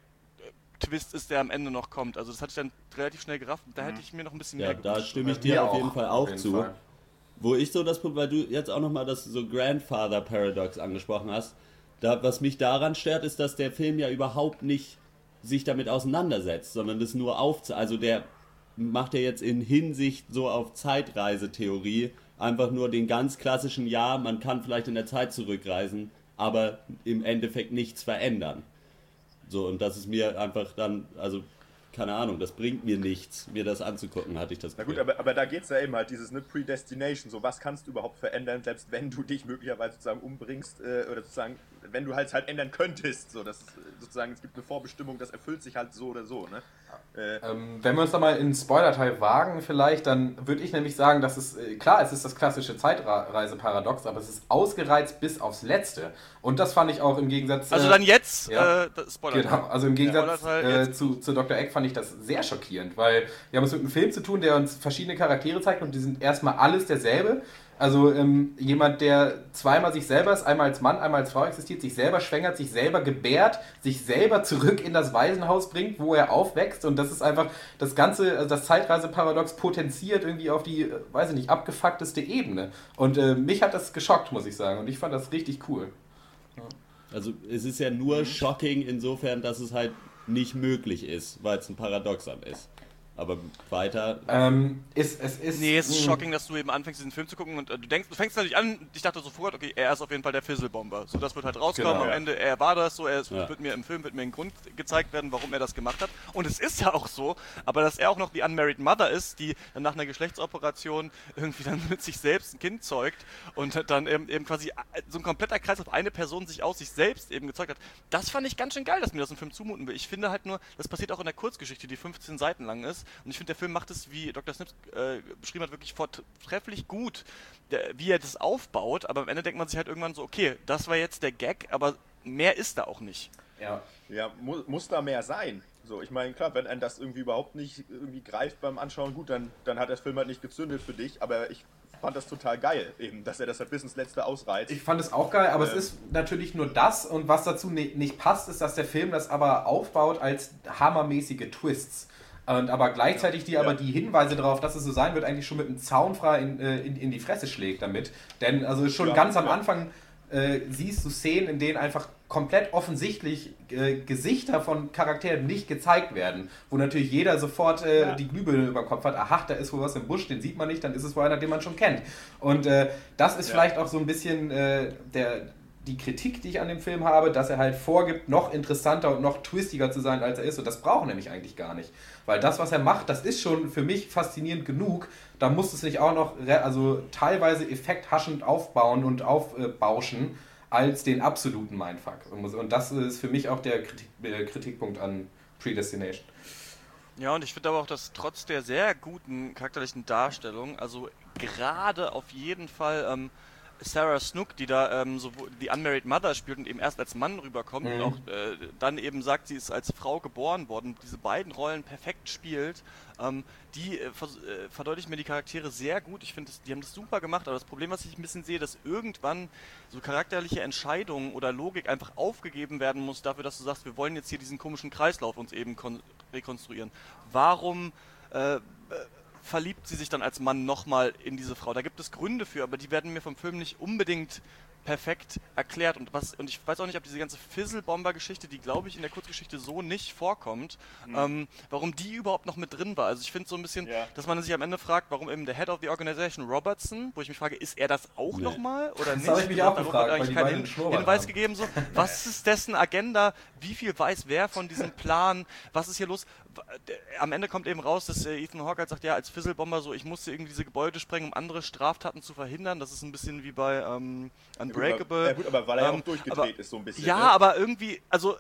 Twist ist, der am Ende noch kommt. Also das hatte ich dann relativ schnell gerafft. Da hätte ich mir noch ein bisschen ja, mehr gewünscht. Da stimme ich dir ja, auf jeden Fall auch jeden zu. Fall. Wo ich so das Punkt, weil du jetzt auch nochmal das so Grandfather Paradox angesprochen hast, da, was mich daran stört, ist, dass der Film ja überhaupt nicht sich damit auseinandersetzt, sondern das nur auf, also der macht ja jetzt in Hinsicht so auf Zeitreisetheorie einfach nur den ganz klassischen, ja, man kann vielleicht in der Zeit zurückreisen, aber im Endeffekt nichts verändern. So, und das ist mir einfach dann, also keine Ahnung, das bringt mir nichts, mir das anzugucken, hatte ich das Gefühl. Na gut, aber, aber da geht es ja eben halt, dieses ne, Predestination, so was kannst du überhaupt verändern, selbst wenn du dich möglicherweise sozusagen umbringst äh, oder sozusagen, wenn du halt halt ändern könntest, so, das sozusagen, es gibt eine Vorbestimmung, das erfüllt sich halt so oder so, ne? Äh, ähm, wenn wir uns da mal in den Spoiler-Teil wagen vielleicht, dann würde ich nämlich sagen, dass es, äh, klar, es ist das klassische Zeitreise-Paradox, aber es ist ausgereizt bis aufs Letzte. Und das fand ich auch im Gegensatz... Also dann jetzt, ja, äh, Spoiler. Genau, also im Gegensatz ja, äh, zu, zu Doktor Egg fand ich das sehr schockierend, weil wir haben es mit einem Film zu tun, der uns verschiedene Charaktere zeigt und die sind erstmal alles derselbe. Also ähm, jemand, der zweimal sich selber ist, einmal als Mann, einmal als Frau existiert, sich selber schwängert, sich selber gebärt, sich selber zurück in das Waisenhaus bringt, wo er aufwächst. Und das ist einfach das ganze, also das Zeitreiseparadox potenziert irgendwie auf die, weiß ich nicht, abgefuckteste Ebene. Und äh, mich hat das geschockt, muss ich sagen. Und ich fand das richtig cool. Ja. Also es ist ja nur shocking insofern, dass es halt nicht möglich ist, weil es ein Paradoxon ist. Aber weiter... Ähm, ist, es ist... Nee, es ist shocking, dass du eben anfängst, diesen Film zu gucken und äh, du denkst, du fängst natürlich an, ich dachte sofort, okay, er ist auf jeden Fall der Fizzlebomber. So, das wird halt rauskommen, genau, am ja. Ende, er war das, so, er ist, ja. wird mir im Film, wird mir ein Grund gezeigt werden, warum er das gemacht hat. Und es ist ja auch so, aber dass er auch noch die Unmarried Mother ist, die dann nach einer Geschlechtsoperation irgendwie dann mit sich selbst ein Kind zeugt und dann eben, eben quasi so ein kompletter Kreis auf eine Person sich aus sich selbst eben gezeugt hat. Das fand ich ganz schön geil, dass mir das im Film zumuten will. Ich finde halt nur, das passiert auch in der Kurzgeschichte, die fünfzehn Seiten lang ist. Und ich finde, der Film macht es, wie Doktor Snips äh, beschrieben hat, wirklich vortrefflich gut, der, wie er das aufbaut. Aber am Ende denkt man sich halt irgendwann so, okay, das war jetzt der Gag, aber mehr ist da auch nicht. Ja, ja mu muss da mehr sein. So, ich meine, klar, wenn einem das irgendwie überhaupt nicht irgendwie greift beim Anschauen, gut, dann, dann hat der Film halt nicht gezündet für dich. Aber ich fand das total geil, eben, dass er das halt bis ins Letzte ausreizt. Ich fand es auch geil, aber ähm, es ist natürlich nur das. Und was dazu ne nicht passt, ist, dass der Film das aber aufbaut als hammermäßige Twists. Und aber gleichzeitig die, ja. aber die Hinweise darauf, dass es so sein wird, eigentlich schon mit einem Zaunfrei in, in, in die Fresse schlägt damit. Denn also schon ja, ganz am ja. Anfang äh, siehst du Szenen, in denen einfach komplett offensichtlich äh, Gesichter von Charakteren nicht gezeigt werden, wo natürlich jeder sofort äh, ja. die Glühbirne über dem Kopf hat, aha, da ist wohl was im Busch, den sieht man nicht, dann ist es wohl einer, den man schon kennt. Und äh, das ist ja. vielleicht auch so ein bisschen äh, der... die Kritik, die ich an dem Film habe, dass er halt vorgibt, noch interessanter und noch twistiger zu sein, als er ist. Und das braucht er nämlich eigentlich gar nicht. Weil das, was er macht, das ist schon für mich faszinierend genug. Da muss es nicht auch noch also teilweise effekthaschend aufbauen und aufbauschen als den absoluten Mindfuck. Und das ist für mich auch der Kritik, äh, Kritikpunkt an Predestination. Ja, und ich finde aber auch, dass trotz der sehr guten charakterlichen Darstellung, also gerade auf jeden Fall... Ähm, Sarah Snook, die da ähm, so die Unmarried Mother spielt und eben erst als Mann rüberkommt mhm. und auch äh, dann eben sagt, sie ist als Frau geboren worden, diese beiden Rollen perfekt spielt, ähm, die äh, vers- äh, verdeutlichen mir die Charaktere sehr gut. Ich finde, die haben das super gemacht, aber das Problem, was ich ein bisschen sehe, dass irgendwann so charakterliche Entscheidungen oder Logik einfach aufgegeben werden muss dafür, dass du sagst, wir wollen jetzt hier diesen komischen Kreislauf uns eben kon- rekonstruieren. Warum äh, äh, verliebt sie sich dann als Mann nochmal in diese Frau. Da gibt es Gründe für, aber die werden mir vom Film nicht unbedingt perfekt erklärt. Und was und ich weiß auch nicht, ob diese ganze Fizzle-Bomber-Geschichte, die, glaube ich, in der Kurzgeschichte so nicht vorkommt, mhm. ähm, warum die überhaupt noch mit drin war. Also ich finde so ein bisschen, ja. dass man sich am Ende fragt, warum eben der Head of the Organization, Robertson, wo ich mich frage, ist er das auch nee. nochmal oder das nicht? Das habe ich mich auch gefragt, weil die keinen Hin- Hinweis haben. gegeben. So. Was ist dessen Agenda? Wie viel weiß wer von diesem Plan? Was ist hier los? Am Ende kommt eben raus, dass Ethan Hawke halt sagt, ja, als Fizzle-Bomber so, ich musste irgendwie diese Gebäude sprengen, um andere Straftaten zu verhindern. Das ist ein bisschen wie bei ähm, Unbreakable. Ja gut, aber weil er ja ähm, auch durchgedreht aber, ist so ein bisschen. Ja, ne? aber irgendwie, also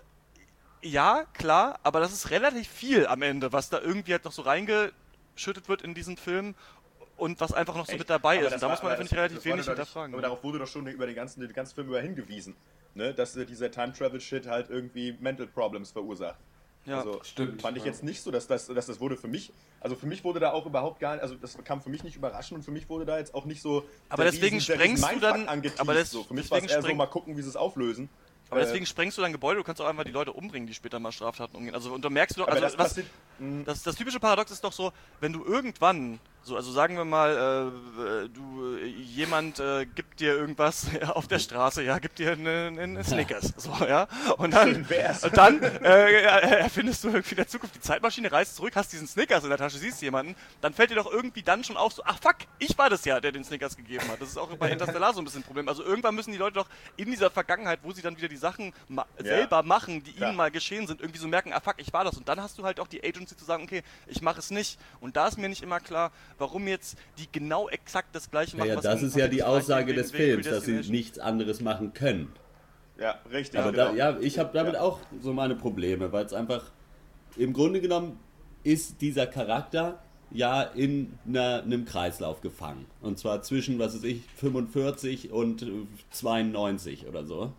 ja, klar, aber das ist relativ viel am Ende, was da irgendwie halt noch so reingeschüttet wird in diesen Film und was einfach noch so Echt? mit dabei aber ist. Und da war, muss man, finde ich, relativ wenig hinterfragen. Aber darauf wurde doch schon über den ganzen, den ganzen Film über hingewiesen, ne? Dass äh, dieser Time-Travel-Shit halt irgendwie Mental Problems verursacht. Ja, also, stimmt. Fand ich ja. jetzt nicht so, dass das, dass das wurde für mich, also für mich wurde da auch überhaupt gar nicht, also das kam für mich nicht überraschend und für mich wurde da jetzt auch nicht so. Aber deswegen riesen, sprengst du dann. Aber das, so. Für mich war es eher so, mal gucken, wie sie es auflösen. Aber deswegen sprengst du dein Gebäude, du kannst auch einfach die Leute umbringen, die später mal Straftaten umgehen. Also und da merkst du doch, also das, was, passiert, das, das typische Paradox ist doch so, wenn du irgendwann, so also sagen wir mal, äh, du jemand äh, gibt dir irgendwas ja, auf der Straße, ja, gibt dir einen eine Snickers, so ja, und dann, und dann äh, erfindest du irgendwie in der Zukunft die Zeitmaschine, reist zurück, hast diesen Snickers in der Tasche, siehst jemanden, dann fällt dir doch irgendwie dann schon auf, so, ach fuck, ich war das ja, der den Snickers gegeben hat. Das ist auch bei Interstellar so ein bisschen ein Problem. Also irgendwann müssen die Leute doch in dieser Vergangenheit, wo sie dann wieder die Sachen ma- ja. selber machen, die Klar. ihnen mal geschehen sind, irgendwie so merken, ah fuck, ich war das. Und dann hast du halt auch die Agency zu sagen, okay, ich mache es nicht. Und da ist mir nicht immer klar, warum jetzt die genau exakt das Gleiche machen. Ja, was das ist ja die Aussage des Films, dass sie nicht nichts anderes machen können. Ja, richtig. Aber genau. da, ja, ich habe damit ja. auch so meine Probleme, weil es einfach, im Grunde genommen ist dieser Charakter ja in einer, einem Kreislauf gefangen. Und zwar zwischen, was weiß ich, fünfundvierzig und zweiundneunzig oder so.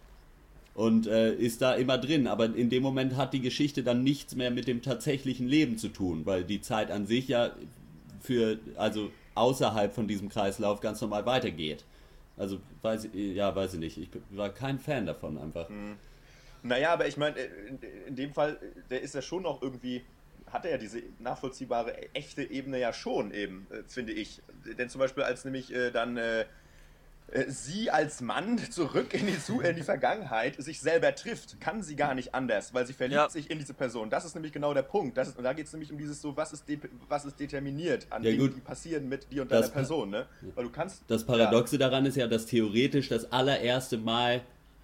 Und äh, ist da immer drin. Aber in dem Moment hat die Geschichte dann nichts mehr mit dem tatsächlichen Leben zu tun, weil die Zeit an sich ja für, also außerhalb von diesem Kreislauf ganz normal weitergeht. Also, weiß ich, ja, weiß ich nicht. Ich war kein Fan davon einfach. Hm. Naja, aber ich meine, in, in dem Fall, der ist ja schon noch irgendwie, hat er ja diese nachvollziehbare, echte Ebene ja schon eben, äh, finde ich. Denn zum Beispiel, als nämlich äh, dann äh, äh, sie als Mann zurück in die, Zu- in die Vergangenheit sich selber trifft, kann sie gar nicht anders, weil sie verliebt Ja. sich in diese Person. Das ist nämlich genau der Punkt. Das ist, und da geht es nämlich um dieses so, was ist, de- was ist determiniert an Ja, Dingen, gut. die passieren mit dir und Das deiner Person. Ne? Weil du kannst... Das Paradoxe daran ist ja, dass theoretisch das allererste Mal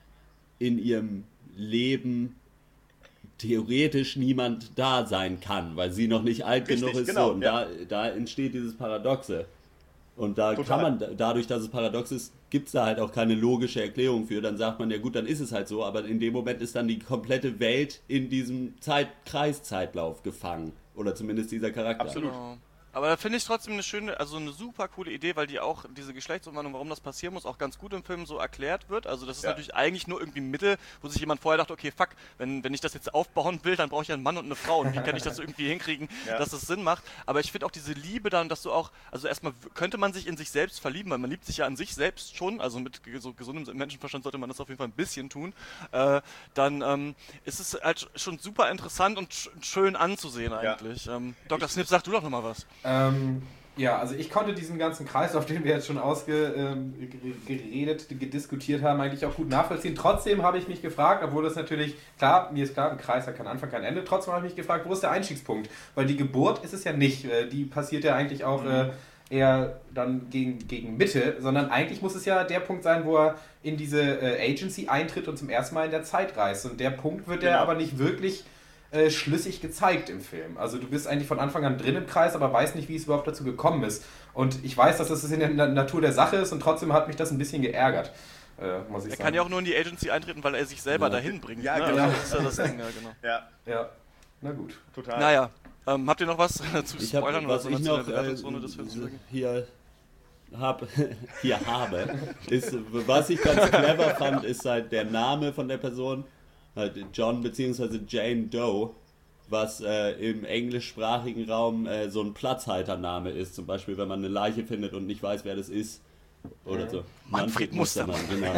in ihrem Leben theoretisch niemand da sein kann, weil sie noch nicht alt Richtig, genug ist. genau, so. Und ja. da, da entsteht dieses Paradoxe. Und da Total. kann man, dadurch, dass es paradox ist, gibt es da halt auch keine logische Erklärung für. Dann sagt man, ja gut, dann ist es halt so, aber in dem Moment ist dann die komplette Welt in diesem Zeit- Kreiszeitlauf gefangen. Oder zumindest dieser Charakter. Absolut. Genau. Aber da finde ich trotzdem eine schöne, also eine super coole Idee, weil die auch diese Geschlechtsumwandlung, warum das passieren muss, auch ganz gut im Film so erklärt wird. Also das ist ja. natürlich eigentlich nur irgendwie ein Mittel, wo sich jemand vorher dachte, okay, fuck, wenn, wenn ich das jetzt aufbauen will, dann brauche ich ja einen Mann und eine Frau. Und wie kann ich das irgendwie hinkriegen, ja. dass es Sinn macht? Aber ich finde auch diese Liebe dann, dass du auch, also erstmal könnte man sich in sich selbst verlieben, weil man liebt sich ja an sich selbst schon, also mit so gesundem Menschenverstand sollte man das auf jeden Fall ein bisschen tun. Äh, dann ähm, ist es halt schon super interessant und sch- schön anzusehen eigentlich. Ja. Ähm, Doktor Snips, sag du doch nochmal was. Ähm, ja, also ich konnte diesen ganzen Kreis, auf den wir jetzt schon ausgeredet, ähm, diskutiert haben, eigentlich auch gut nachvollziehen. Trotzdem habe ich mich gefragt, obwohl das natürlich, klar, mir ist klar, ein Kreis hat keinen Anfang, kein Ende, trotzdem habe ich mich gefragt, wo ist der Einstiegspunkt? Weil die Geburt ist es ja nicht, die passiert ja eigentlich auch äh, eher dann gegen, gegen Mitte, sondern eigentlich muss es ja der Punkt sein, wo er in diese äh, Agency eintritt und zum ersten Mal in der Zeit reist. Und der Punkt wird ja aber nicht wirklich Äh, schlüssig gezeigt im Film. Also du bist eigentlich von Anfang an drin im Kreis, aber weißt nicht, wie es überhaupt dazu gekommen ist. Und ich weiß, dass das in der Natur der Sache ist und trotzdem hat mich das ein bisschen geärgert, äh, muss ich er sagen. kann ja auch nur in die Agency eintreten, weil er sich selber ja. dahin bringt. Ja, ne? genau. Also das ist ja das Ding, ja, genau. Ja. ja, na gut. Total. Naja, ähm, habt ihr noch was zu ich spoilern hab, was oder ich so noch zu der Bewertungsrunde äh, des Films? hier hab, hier habe, ist, was ich ganz clever fand, ist halt der Name von der Person, halt John bzw. Jane Doe, was äh, im englischsprachigen Raum äh, so ein Platzhaltername ist, zum Beispiel, wenn man eine Leiche findet und nicht weiß, wer das ist, oder so. Manfred, Manfred Mustermann, genau.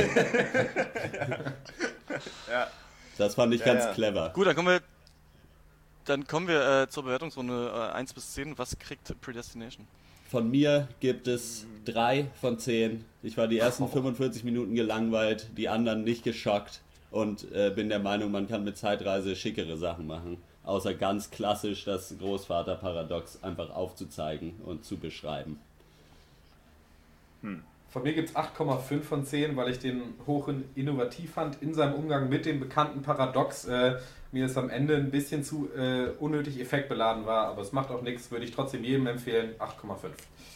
ja. Das fand ich ja, ganz ja. clever. Gut, dann kommen wir, dann kommen wir äh, zur Bewertungsrunde äh, eins bis zehn. Was kriegt Predestination? Von mir gibt es drei von zehn. Ich war die ersten fünfundvierzig Minuten gelangweilt, die anderen nicht geschockt und äh, bin der Meinung, man kann mit Zeitreise schickere Sachen machen. Außer ganz klassisch das Großvaterparadox einfach aufzuzeigen und zu beschreiben. Hm. Von mir gibt es acht Komma fünf von zehn, weil ich den hoch innovativ fand in seinem Umgang mit dem bekannten Paradox. Äh, mir ist am Ende ein bisschen zu äh, unnötig effektbeladen war, aber es macht auch nichts, würde ich trotzdem jedem empfehlen. acht Komma fünf.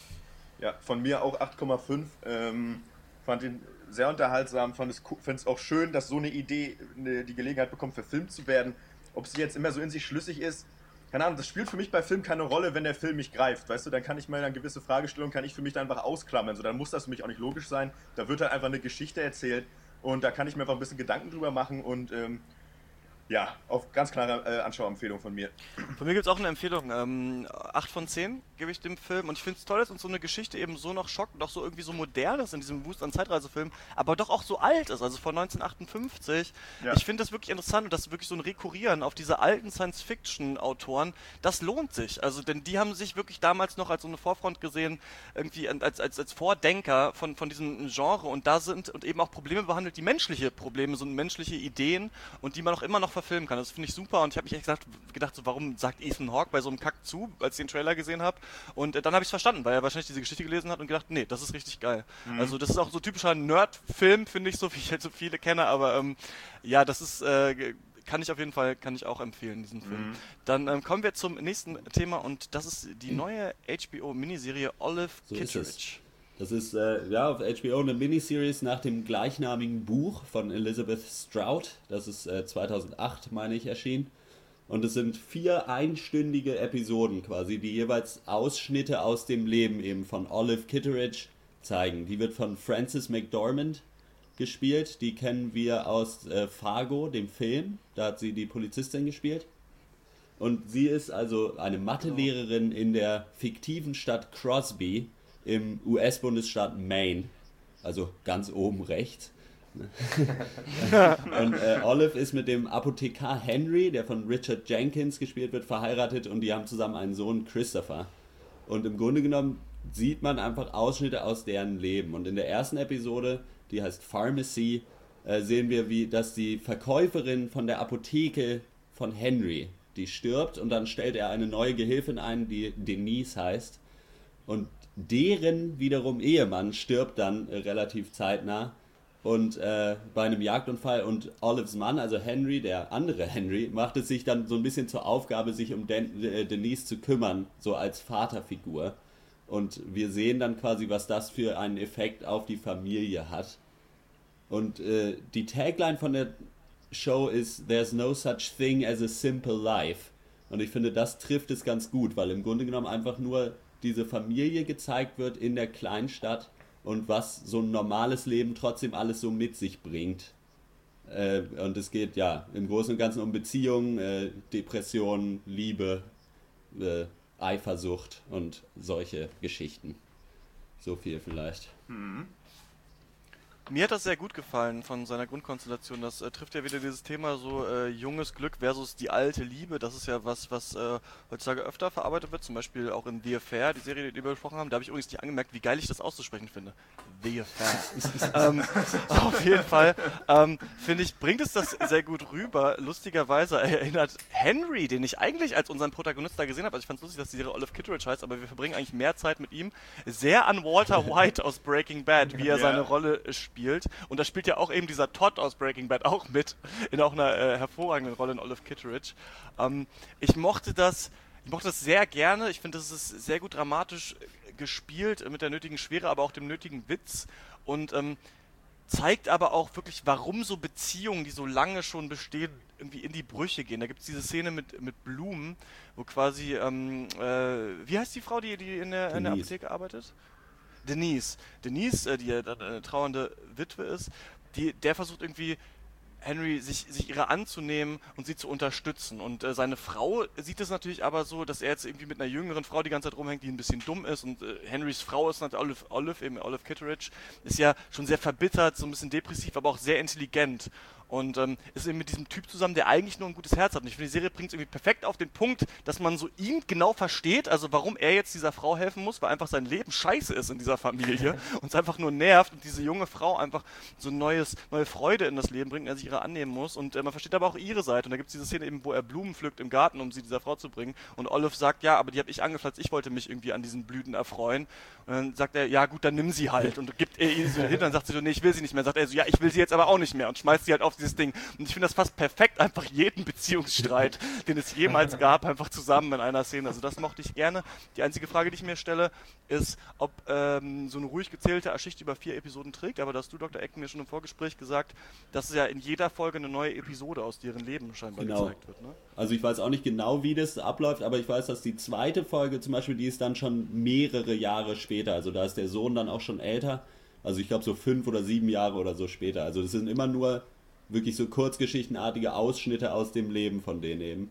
Ja, von mir auch acht Komma fünf. Ähm, fand ihn sehr unterhaltsam, fand es, fand es auch schön, dass so eine Idee eine, die Gelegenheit bekommt, verfilmt zu werden. Ob sie jetzt immer so in sich schlüssig ist, keine Ahnung, das spielt für mich bei Film keine Rolle, wenn der Film mich greift, weißt du, dann kann ich mal eine gewisse Fragestellung, kann ich für mich dann einfach ausklammern, so, dann muss das für mich auch nicht logisch sein, da wird halt einfach eine Geschichte erzählt und da kann ich mir einfach ein bisschen Gedanken drüber machen und ähm, ja, auf ganz klare äh, Anschauempfehlung von mir. Von mir gibt es auch eine Empfehlung. Ähm, acht von zehn gebe ich dem Film. Und ich finde es toll, dass uns so eine Geschichte eben so noch schockt und auch so irgendwie so modern ist in diesem Wust an Zeitreisefilm, aber doch auch so alt ist, also von neunzehnhundertachtundfünfzig. Ja. Ich finde das wirklich interessant und das wirklich so ein Rekurrieren auf diese alten Science-Fiction-Autoren, das lohnt sich. Also, denn die haben sich wirklich damals noch als so eine Vorfront gesehen, irgendwie als, als, als Vordenker von, von diesem Genre und da sind und eben auch Probleme behandelt, die menschliche Probleme, so menschliche Ideen und die man auch immer noch verfilmen kann. Das finde ich super und ich habe mich echt gedacht, gedacht so, warum sagt Ethan Hawke bei so einem Kack zu, als ich den Trailer gesehen habe. Und äh, dann habe ich es verstanden, weil er wahrscheinlich diese Geschichte gelesen hat und gedacht, nee, das ist richtig geil. Mhm. Also das ist auch so typischer Nerd-Film, finde ich, so wie ich halt so viele kenne, aber ähm, ja, das ist, äh, kann ich auf jeden Fall, kann ich auch empfehlen, diesen Film. Mhm. Dann ähm, kommen wir zum nächsten Thema und das ist die neue H B O-Miniserie Olive so Kitteridge. Das ist äh, ja auf H B O eine Miniseries nach dem gleichnamigen Buch von Elizabeth Strout. Das ist äh, zweitausendacht, meine ich, erschienen. Und es sind vier einstündige Episoden quasi, die jeweils Ausschnitte aus dem Leben eben von Olive Kitteridge zeigen. Die wird von Frances McDormand gespielt. Die kennen wir aus äh, Fargo, dem Film. Da hat sie die Polizistin gespielt. Und sie ist also eine Mathelehrerin in der fiktiven Stadt Crosby im U S-Bundesstaat Maine, also ganz oben rechts. Und äh, Olive ist mit dem Apothekar Henry, der von Richard Jenkins gespielt wird, verheiratet und die haben zusammen einen Sohn, Christopher. Und im Grunde genommen sieht man einfach Ausschnitte aus deren Leben. Und in der ersten Episode, die heißt Pharmacy, äh, sehen wir, wie dass die Verkäuferin von der Apotheke von Henry, die stirbt und dann stellt er eine neue Gehilfin ein, die Denise heißt. Und deren wiederum Ehemann stirbt dann äh, relativ zeitnah und äh, bei einem Jagdunfall und Olives Mann, also Henry, der andere Henry, macht es sich dann so ein bisschen zur Aufgabe, sich um Den- äh, Denise zu kümmern, so als Vaterfigur. Und wir sehen dann quasi, was das für einen Effekt auf die Familie hat. Und äh, die Tagline von der Show ist "There's no such thing as a simple life". Und ich finde, das trifft es ganz gut, weil im Grunde genommen einfach nur diese Familie gezeigt wird in der Kleinstadt und was so ein normales Leben trotzdem alles so mit sich bringt. Äh, und es geht ja im Großen und Ganzen um Beziehungen, äh, Depressionen, Liebe, äh, Eifersucht und solche Geschichten. So viel vielleicht. Mhm. Mir hat das sehr gut gefallen von seiner Grundkonstellation. Das äh, trifft ja wieder dieses Thema so äh, junges Glück versus die alte Liebe. Das ist ja was, was äh, heutzutage öfter verarbeitet wird. Zum Beispiel auch in The Affair, die Serie, die wir besprochen haben. Da habe ich übrigens nicht angemerkt, wie geil ich das auszusprechen finde. The Affair. ähm, auf jeden Fall ähm, finde ich, bringt es das sehr gut rüber. Lustigerweise erinnert Henry, den ich eigentlich als unseren Protagonist da gesehen habe. Also ich fand es lustig, dass die Serie Olive Kitteridge heißt, aber wir verbringen eigentlich mehr Zeit mit ihm. Sehr an Walter White aus Breaking Bad, wie er Ja. seine Rolle spielt. Und da spielt ja auch eben dieser Todd aus Breaking Bad auch mit, in auch einer äh, hervorragenden Rolle in Olive Kitteridge. Ähm, ich mochte das, ich mochte das sehr gerne. Ich finde, das ist sehr gut dramatisch äh, gespielt, äh, mit der nötigen Schwere, aber auch dem nötigen Witz. Und ähm, zeigt aber auch wirklich, warum so Beziehungen, die so lange schon bestehen, irgendwie in die Brüche gehen. Da gibt es diese Szene mit, mit Blumen, wo quasi, ähm, äh, wie heißt die Frau, die, die in der, in der Denise. Apotheke arbeitet? Denise. Denise, äh, die ja dann eine trauernde Witwe ist, die, der versucht irgendwie Henry sich, sich ihrer anzunehmen und sie zu unterstützen. Und äh, seine Frau sieht es natürlich aber so, dass er jetzt irgendwie mit einer jüngeren Frau die ganze Zeit rumhängt, die ein bisschen dumm ist. Und äh, Henrys Frau ist natürlich Olive, Olive, eben Olive Kitteridge, ist ja schon sehr verbittert, so ein bisschen depressiv, aber auch sehr intelligent. Und ähm, ist eben mit diesem Typ zusammen, der eigentlich nur ein gutes Herz hat. Und ich finde, die Serie bringt es irgendwie perfekt auf den Punkt, dass man so ihn genau versteht, also warum er jetzt dieser Frau helfen muss, weil einfach sein Leben scheiße ist in dieser Familie und es einfach nur nervt und diese junge Frau einfach so neues, neue Freude in das Leben bringt, und er sich ihrer annehmen muss. Und äh, man versteht aber auch ihre Seite. Und da gibt es diese Szene eben, wo er Blumen pflückt im Garten, um sie dieser Frau zu bringen. Und Olive sagt, ja, aber die habe ich angepflanzt, ich wollte mich irgendwie an diesen Blüten erfreuen. Und dann sagt er, ja gut, dann nimm sie halt. Und gibt er ihr so hin, dann sagt sie so, nee, ich will sie nicht mehr. Dann sagt er so, ja, ich will sie jetzt aber auch nicht mehr. Und schmeißt sie halt auf dieses Ding. Und ich finde das fast perfekt, einfach jeden Beziehungsstreit, den es jemals gab, einfach zusammen in einer Szene. Also das mochte ich gerne. Die einzige Frage, die ich mir stelle, ist, ob ähm, so eine ruhig gezählte Geschichte über vier Episoden trägt. Aber da hast du, Doktor Ecken, mir schon im Vorgespräch gesagt, dass es ja in jeder Folge eine neue Episode aus deren Leben scheinbar Genau. gezeigt wird. Ne? Also ich weiß auch nicht genau, wie das abläuft, aber ich weiß, dass die zweite Folge zum Beispiel, die ist dann schon mehrere Jahre später. Also da ist der Sohn dann auch schon älter. Also ich glaube so fünf oder sieben Jahre oder so später. Also das sind immer nur wirklich so kurzgeschichtenartige Ausschnitte aus dem Leben von denen eben.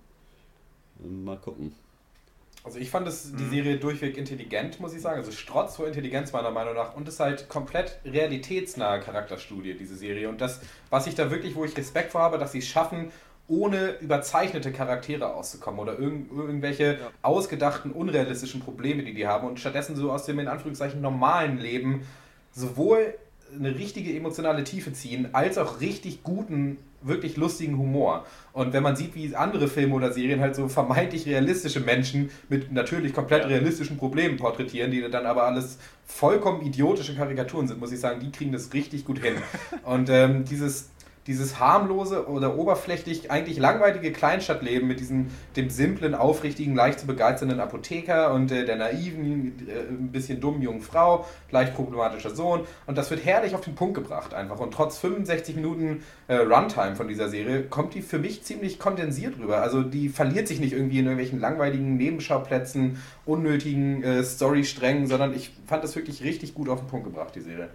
Mal gucken. Also ich fand es, die Serie durchweg intelligent, muss ich sagen. Also strotzt vor Intelligenz meiner Meinung nach. Und es ist halt komplett realitätsnahe Charakterstudie, diese Serie. Und das, was ich da wirklich, wo ich Respekt vor habe, dass sie es schaffen, ohne überzeichnete Charaktere auszukommen oder irgend, irgendwelche Ja. ausgedachten, unrealistischen Probleme, die die haben. Und stattdessen so aus dem, in Anführungszeichen, normalen Leben sowohl eine richtige emotionale Tiefe ziehen, als auch richtig guten, wirklich lustigen Humor. Und wenn man sieht, wie andere Filme oder Serien halt so vermeintlich realistische Menschen mit natürlich komplett Ja. realistischen Problemen porträtieren, die dann aber alles vollkommen idiotische Karikaturen sind, muss ich sagen, die kriegen das richtig gut hin. Und ähm, dieses dieses harmlose oder oberflächlich eigentlich langweilige Kleinstadtleben mit diesem dem simplen, aufrichtigen, leicht zu begeisternden Apotheker und äh, der naiven, äh, ein bisschen dummen jungen Frau, leicht problematischer Sohn. Und das wird herrlich auf den Punkt gebracht einfach. Und trotz fünfundsechzig Minuten äh, Runtime von dieser Serie kommt die für mich ziemlich kondensiert rüber. Also die verliert sich nicht irgendwie in irgendwelchen langweiligen Nebenschauplätzen, unnötigen äh, Storysträngen, sondern ich fand das wirklich richtig gut auf den Punkt gebracht, die Serie.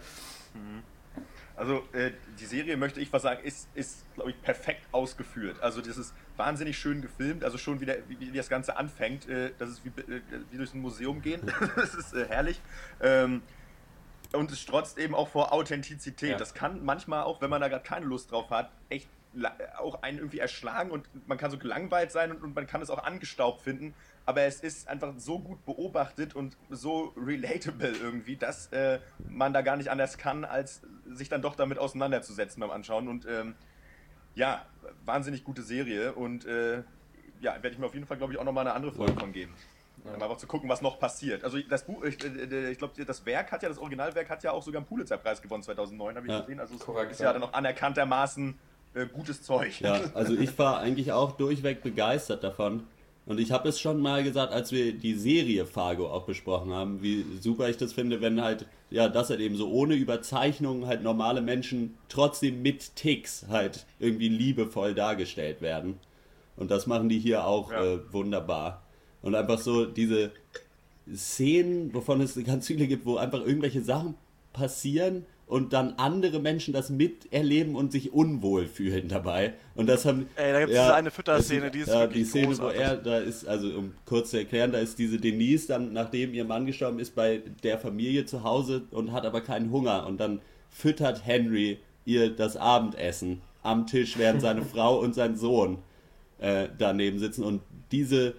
Also äh, die Serie, möchte ich was sagen, ist, ist glaube ich, perfekt ausgeführt. Also das ist wahnsinnig schön gefilmt, also schon wieder, wie, wie das Ganze anfängt, äh, das ist wie, äh, wie durch ein Museum gehen, das ist äh, herrlich. Ähm, und es strotzt eben auch vor Authentizität. Ja. Das kann manchmal auch, wenn man da gerade keine Lust drauf hat, echt la- auch einen irgendwie erschlagen und man kann so gelangweilt sein und, und man kann es auch angestaubt finden. Aber es ist einfach so gut beobachtet und so relatable irgendwie, dass äh, man da gar nicht anders kann, als sich dann doch damit auseinanderzusetzen beim Anschauen. Und ähm, ja, wahnsinnig gute Serie und äh, ja, werde ich mir auf jeden Fall, glaube ich, auch nochmal eine andere Folge von geben. Um einfach zu gucken, was noch passiert. Also das Buch, ich, äh, ich glaube, das Werk hat ja, das Originalwerk hat ja auch sogar einen Pulitzer-Preis gewonnen zweitausendneun, habe ich Ja. gesehen. Also es Korrekt, ist ja ja. dann auch anerkanntermaßen äh, gutes Zeug. Ja, also ich war eigentlich auch durchweg begeistert davon. Und ich habe es schon mal gesagt, als wir die Serie Fargo auch besprochen haben, wie super ich das finde, wenn halt, ja, das halt eben so ohne Überzeichnung halt normale Menschen trotzdem mit Ticks halt irgendwie liebevoll dargestellt werden. Und das machen die hier auch Ja. äh, wunderbar. Und einfach so diese, Szenen, wovon es ganz viele gibt, wo einfach irgendwelche Sachen passieren und dann andere Menschen das miterleben und sich unwohl fühlen dabei. Und das haben... Ey, da gibt es ja, diese eine Fütterszene, die ist ja, wirklich die Szene, großartig. wo er, da ist, also um kurz zu erklären, da ist diese Denise dann, nachdem ihr Mann gestorben ist, bei der Familie zu Hause und hat aber keinen Hunger. Und dann füttert Henry ihr das Abendessen am Tisch, während seine Frau und sein Sohn äh, daneben sitzen. Und diese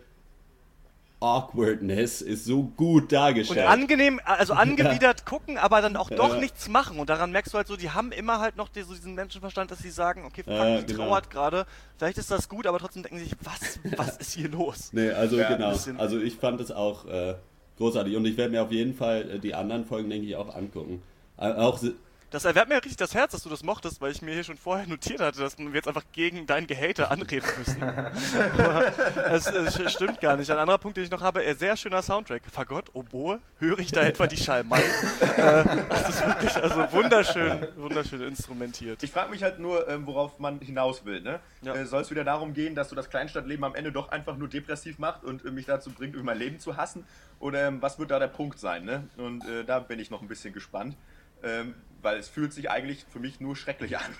Awkwardness ist so gut Und dargestellt. angenehm, also angewidert gucken, aber dann auch doch Ja. nichts machen. Und daran merkst du halt so, die haben immer halt noch die, so diesen Menschenverstand, dass sie sagen, okay, fuck, Ja, die genau. trauert gerade, vielleicht ist das gut, aber trotzdem denken sie sich, was, was ist hier los? Nee, also Ja, genau. ein bisschen. Also ich fand es auch äh, großartig. Und ich werde mir auf jeden Fall äh, die anderen Folgen, denke ich, auch angucken. Äh, auch si- Das erwärmt mir richtig das Herz, dass du das mochtest, weil ich mir hier schon vorher notiert hatte, dass wir jetzt einfach gegen dein Gehate anreden müssen. Aber es, es stimmt gar nicht. Ein anderer Punkt, den ich noch habe, äh, sehr schöner Soundtrack. Fagott, Oboe, höre ich da etwa die Schalmeien? äh, das ist wirklich also wunderschön, wunderschön instrumentiert. Ich frage mich halt nur, ähm, worauf man hinaus will. Ne? Ja. Äh, soll es wieder darum gehen, dass du das Kleinstadtleben am Ende doch einfach nur depressiv macht und äh, mich dazu bringt, mein Leben zu hassen? Oder ähm, was wird da der Punkt sein? Ne? Und äh, da bin ich noch ein bisschen gespannt. Ähm, weil es fühlt sich eigentlich für mich nur schrecklich an.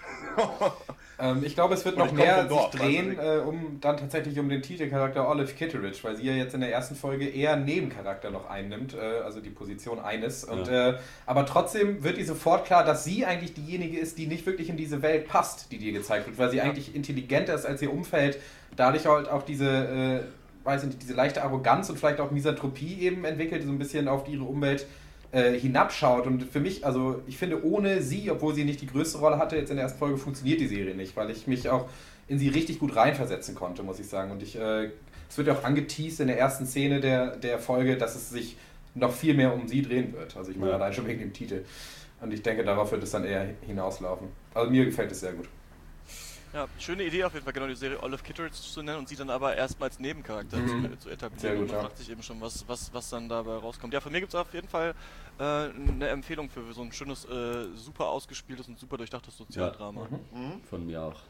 Ähm, ich glaube, es wird Und noch ich komm mehr vom Dorf, sich drehen, also äh, um dann tatsächlich um den Titelcharakter Olive Kitteridge, weil sie ja jetzt in der ersten Folge eher einen Nebencharakter noch einnimmt, äh, also die Position eines. Und, Ja. äh, aber trotzdem wird ihr sofort klar, dass sie eigentlich diejenige ist, die nicht wirklich in diese Welt passt, die dir gezeigt wird, weil sie eigentlich intelligenter ist als ihr Umfeld, dadurch halt auch diese, äh, weiß ich nicht, diese leichte Arroganz und vielleicht auch Misanthropie eben entwickelt, die so ein bisschen auf ihre Umwelt äh, hinabschaut. Und für mich, also ich finde, ohne sie, obwohl sie nicht die größte Rolle hatte jetzt in der ersten Folge, funktioniert die Serie nicht, weil ich mich auch in sie richtig gut reinversetzen konnte, muss ich sagen. Und ich, äh, es wird ja auch angeteased in der ersten Szene der, der Folge, dass es sich noch viel mehr um sie drehen wird. Also ich meine, Ja. allein schon wegen dem Titel. Und ich denke, darauf wird es dann eher hinauslaufen. Also mir gefällt es sehr gut. Ja, schöne Idee auf jeden Fall, genau die Serie Olive Kitteridge zu nennen und sie dann aber erstmal als Nebencharakter Mhm. zu, zu etablieren. Sehr gut, und man ja. fragt sich eben schon, was, was, was dann dabei rauskommt. Ja, von mir gibt es auf jeden Fall äh, eine Empfehlung für so ein schönes, äh, super ausgespieltes und super durchdachtes Sozialdrama. Mhm. von mir auch.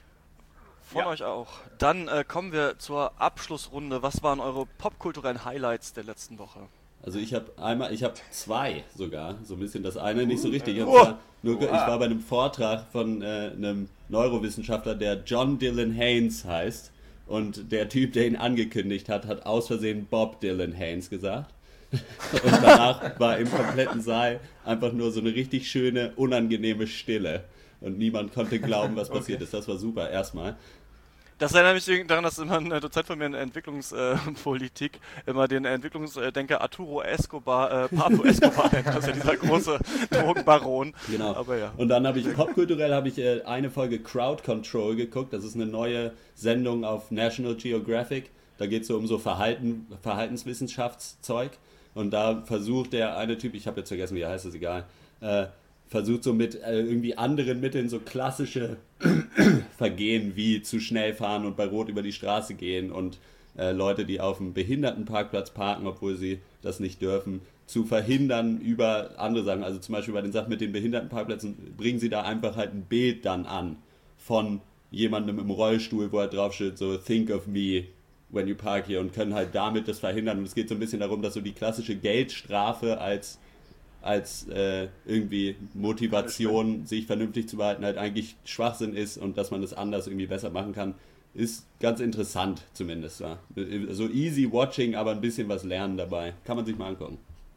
Von Ja. euch auch. Dann äh, kommen wir zur Abschlussrunde. Was waren eure popkulturellen Highlights der letzten Woche? Also ich habe einmal, ich habe zwei sogar, so ein bisschen das eine nicht so richtig. Und Oh. zwar nur, ich war bei einem Vortrag von äh, einem Neurowissenschaftler, der John Dylan Haynes heißt. Und der Typ, der ihn angekündigt hat, hat aus Versehen Bob Dylan Haynes gesagt. Und danach war im kompletten Saal einfach nur so eine richtig schöne, unangenehme Stille. Und niemand konnte glauben, was passiert ist. Das war super, erstmal. Das erinnert mich daran, dass immer ein Dozent von mir in Entwicklungspolitik äh, immer den Entwicklungsdenker Arturo Escobar, äh, Pablo Escobar nennt. Das ist ja dieser große Drogenbaron. Genau. Aber ja. Und dann habe ich popkulturell habe ich äh, eine Folge Crowd Control geguckt. Das ist eine neue Sendung auf National Geographic. Da geht es so um so Verhalten, Verhaltenswissenschaftszeug. Und da versucht der eine Typ, ich habe jetzt vergessen, wie er heißt, ist egal, äh, versucht so mit äh, irgendwie anderen Mitteln so klassische Vergehen wie zu schnell fahren und bei Rot über die Straße gehen und äh, Leute, die auf dem Behindertenparkplatz parken, obwohl sie das nicht dürfen, zu verhindern über andere Sachen. Also zum Beispiel bei den Sachen mit den Behindertenparkplätzen bringen sie da einfach halt ein Bild dann an von jemandem im Rollstuhl, wo er draufsteht, so think of me when you park here, und können halt damit das verhindern. Und es geht so ein bisschen darum, dass so die klassische Geldstrafe als als äh, irgendwie Motivation, sich vernünftig zu behalten, halt eigentlich Schwachsinn ist und dass man das anders irgendwie besser machen kann, ist ganz interessant zumindest. Ja. So easy watching, aber ein bisschen was lernen dabei. Kann man sich mal angucken.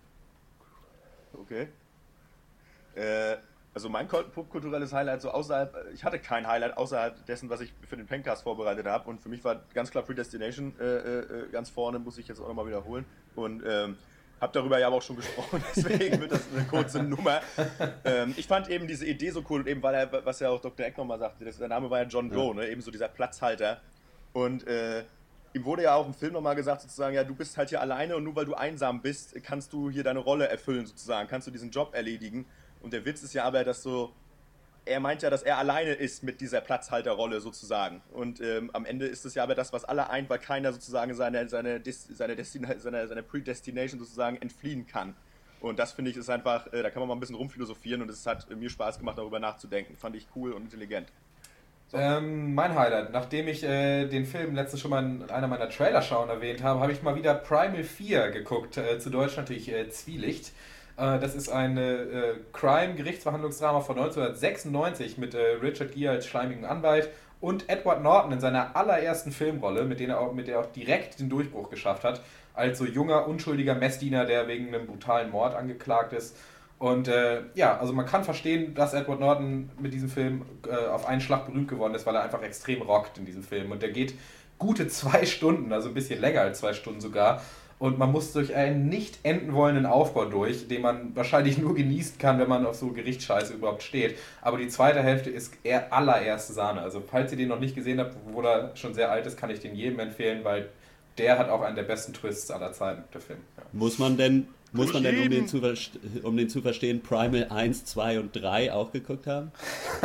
Okay. Äh, also mein popkulturelles Highlight, so außerhalb, ich hatte kein Highlight außerhalb dessen, was ich für den Pencast vorbereitet habe, und für mich war ganz klar Predestination äh, äh, ganz vorne, muss ich jetzt auch nochmal wiederholen, und ähm, habe darüber ja aber auch schon gesprochen, deswegen wird das eine kurze Nummer. Ähm, ich fand eben diese Idee so cool, eben weil er, was ja auch Doktor Eck nochmal sagte, das, der Name war ja John Doe, ne? Eben so dieser Platzhalter, und äh, ihm wurde ja auch im Film nochmal gesagt, sozusagen, ja, du bist halt hier alleine und nur weil du einsam bist, kannst du hier deine Rolle erfüllen, sozusagen, kannst du diesen Job erledigen. Und der Witz ist ja aber, dass so, er meint ja, dass er alleine ist mit dieser Platzhalterrolle sozusagen. Und ähm, am Ende ist es ja aber das, was alle eint, weil keiner sozusagen seine, seine, seine, Destina- seine, seine Predestination sozusagen entfliehen kann. Und das finde ich ist einfach, äh, da kann man mal ein bisschen rumphilosophieren, und es hat äh, mir Spaß gemacht, darüber nachzudenken. Fand ich cool und intelligent. Ähm, mein Highlight, nachdem ich äh, den Film letztens schon mal in einer meiner Trailerschauen erwähnt habe, habe ich mal wieder Primal vier geguckt, äh, zu Deutsch natürlich äh, Zwielicht. Äh, das ist ein äh, Crime-Gerichtsverhandlungsdrama von neunzehnhundertsechsundneunzig mit äh, Richard Gere als schleimigen Anwalt und Edward Norton in seiner allerersten Filmrolle, mit, denen er auch, mit der er auch direkt den Durchbruch geschafft hat, als so junger, unschuldiger Messdiener, der wegen einem brutalen Mord angeklagt ist. Und äh, ja, also man kann verstehen, dass Edward Norton mit diesem Film äh, auf einen Schlag berühmt geworden ist, weil er einfach extrem rockt in diesem Film. Und der geht gute zwei Stunden, also ein bisschen länger als zwei Stunden sogar. Und man muss durch einen nicht enden wollenden Aufbau durch, den man wahrscheinlich nur genießen kann, wenn man auf so Gerichtsscheiße überhaupt steht. Aber die zweite Hälfte ist eher allererste Sahne. Also falls ihr den noch nicht gesehen habt, wo er schon sehr alt ist, kann ich den jedem empfehlen, weil der hat auch einen der besten Twists aller Zeiten, der Film. Ja. Muss man denn... Muss man denn, um den, zu, um den zu verstehen, Primal eins, zwei und drei auch geguckt haben?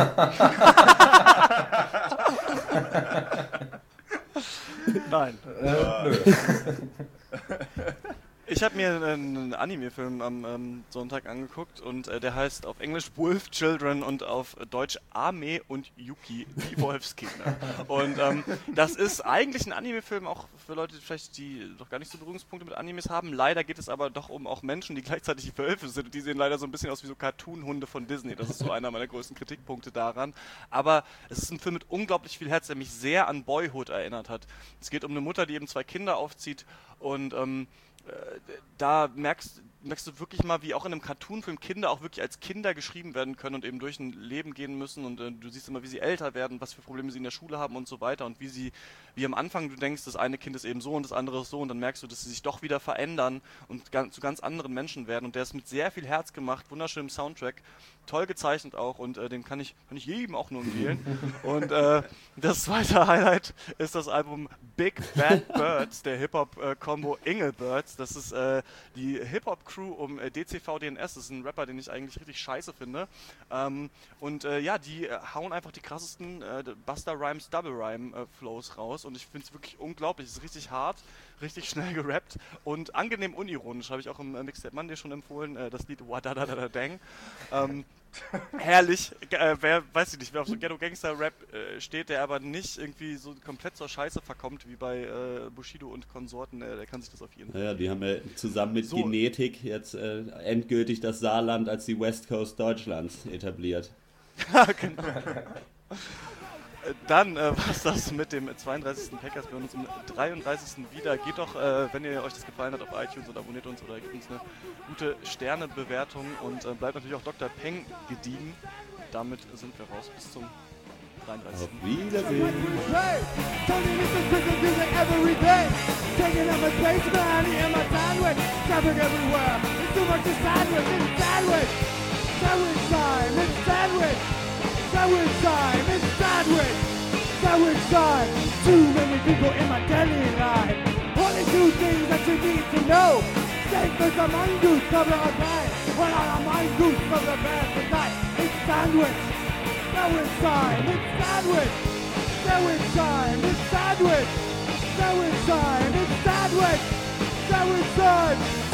Nein. Äh, nö. Ich habe mir einen Anime-Film am ähm, Sonntag angeguckt und äh, der heißt auf Englisch Wolf Children und auf Deutsch Ame und Yuki, die Wolfskinder. Und ähm, das ist eigentlich ein Anime-Film, auch für Leute, die vielleicht die doch gar nicht so Berührungspunkte mit Animes haben. Leider geht es aber doch um auch Menschen, die gleichzeitig Wölfe sind. Und die sehen leider so ein bisschen aus wie so Cartoon-Hunde von Disney. Das ist so einer meiner größten Kritikpunkte daran. Aber es ist ein Film mit unglaublich viel Herz, der mich sehr an Boyhood erinnert hat. Es geht um eine Mutter, die eben zwei Kinder aufzieht und ähm, da merkst, merkst du wirklich mal, wie auch in einem Cartoonfilm Kinder auch wirklich als Kinder geschrieben werden können und eben durch ein Leben gehen müssen und äh, du siehst immer, wie sie älter werden, was für Probleme sie in der Schule haben und so weiter und wie sie, wie am Anfang du denkst, das eine Kind ist eben so und das andere ist so und dann merkst du, dass sie sich doch wieder verändern und ganz, zu ganz anderen Menschen werden und der ist mit sehr viel Herz gemacht, wunderschönem Soundtrack, toll gezeichnet auch und äh, den kann ich, kann ich jedem auch nur empfehlen. Und äh, das zweite Highlight ist das Album Big Bad Birds, der Hip-Hop-Combo äh, Engelbirds. Das ist äh, die Hip-Hop-Crew um äh, D C V D N S. Das ist ein Rapper, den ich eigentlich richtig scheiße finde. Ähm, und äh, ja, die äh, hauen einfach die krassesten äh, Busta Rhymes Double Rhyme äh, Flows raus und ich finde es wirklich unglaublich. Es ist richtig hart, richtig schnell gerappt und angenehm unironisch. Habe ich auch im äh, Mixtape Monday schon empfohlen, äh, das Lied Wadadadadang. Ähm, herrlich, äh, wer, weiß ich nicht, wer auf so Ghetto-Gangster-Rap äh, steht, der aber nicht irgendwie so komplett zur Scheiße verkommt wie bei äh, Bushido und Konsorten, äh, der kann sich das auf jeden Fall. Ja, die haben ja zusammen mit So. Genetik jetzt äh, endgültig das Saarland als die West Coast Deutschlands etabliert. Genau. Dann äh, war's das mit dem zweiunddreißigsten Packers. Wir hören uns im dreiunddreißigsten wieder. Geht doch, äh, wenn ihr euch das gefallen hat, auf iTunes und abonniert uns oder gebt uns eine gute Sternebewertung und äh, bleibt natürlich auch Doktor Peng gediegen. Damit sind wir raus. Bis zum dreiunddreißigsten Auf Wiedersehen. Sandwich time, it's sandwich! Sandwich time! Too many people in my deli line. Only two things that you need to know. Steak is a mongoose, cover a bag. Well, on a mongoose, cover a bag tonight. It's sandwich! Sandwich time, it's sandwich! Sandwich time, it's sandwich! Sandwich time, it's sandwich! Sandwich time!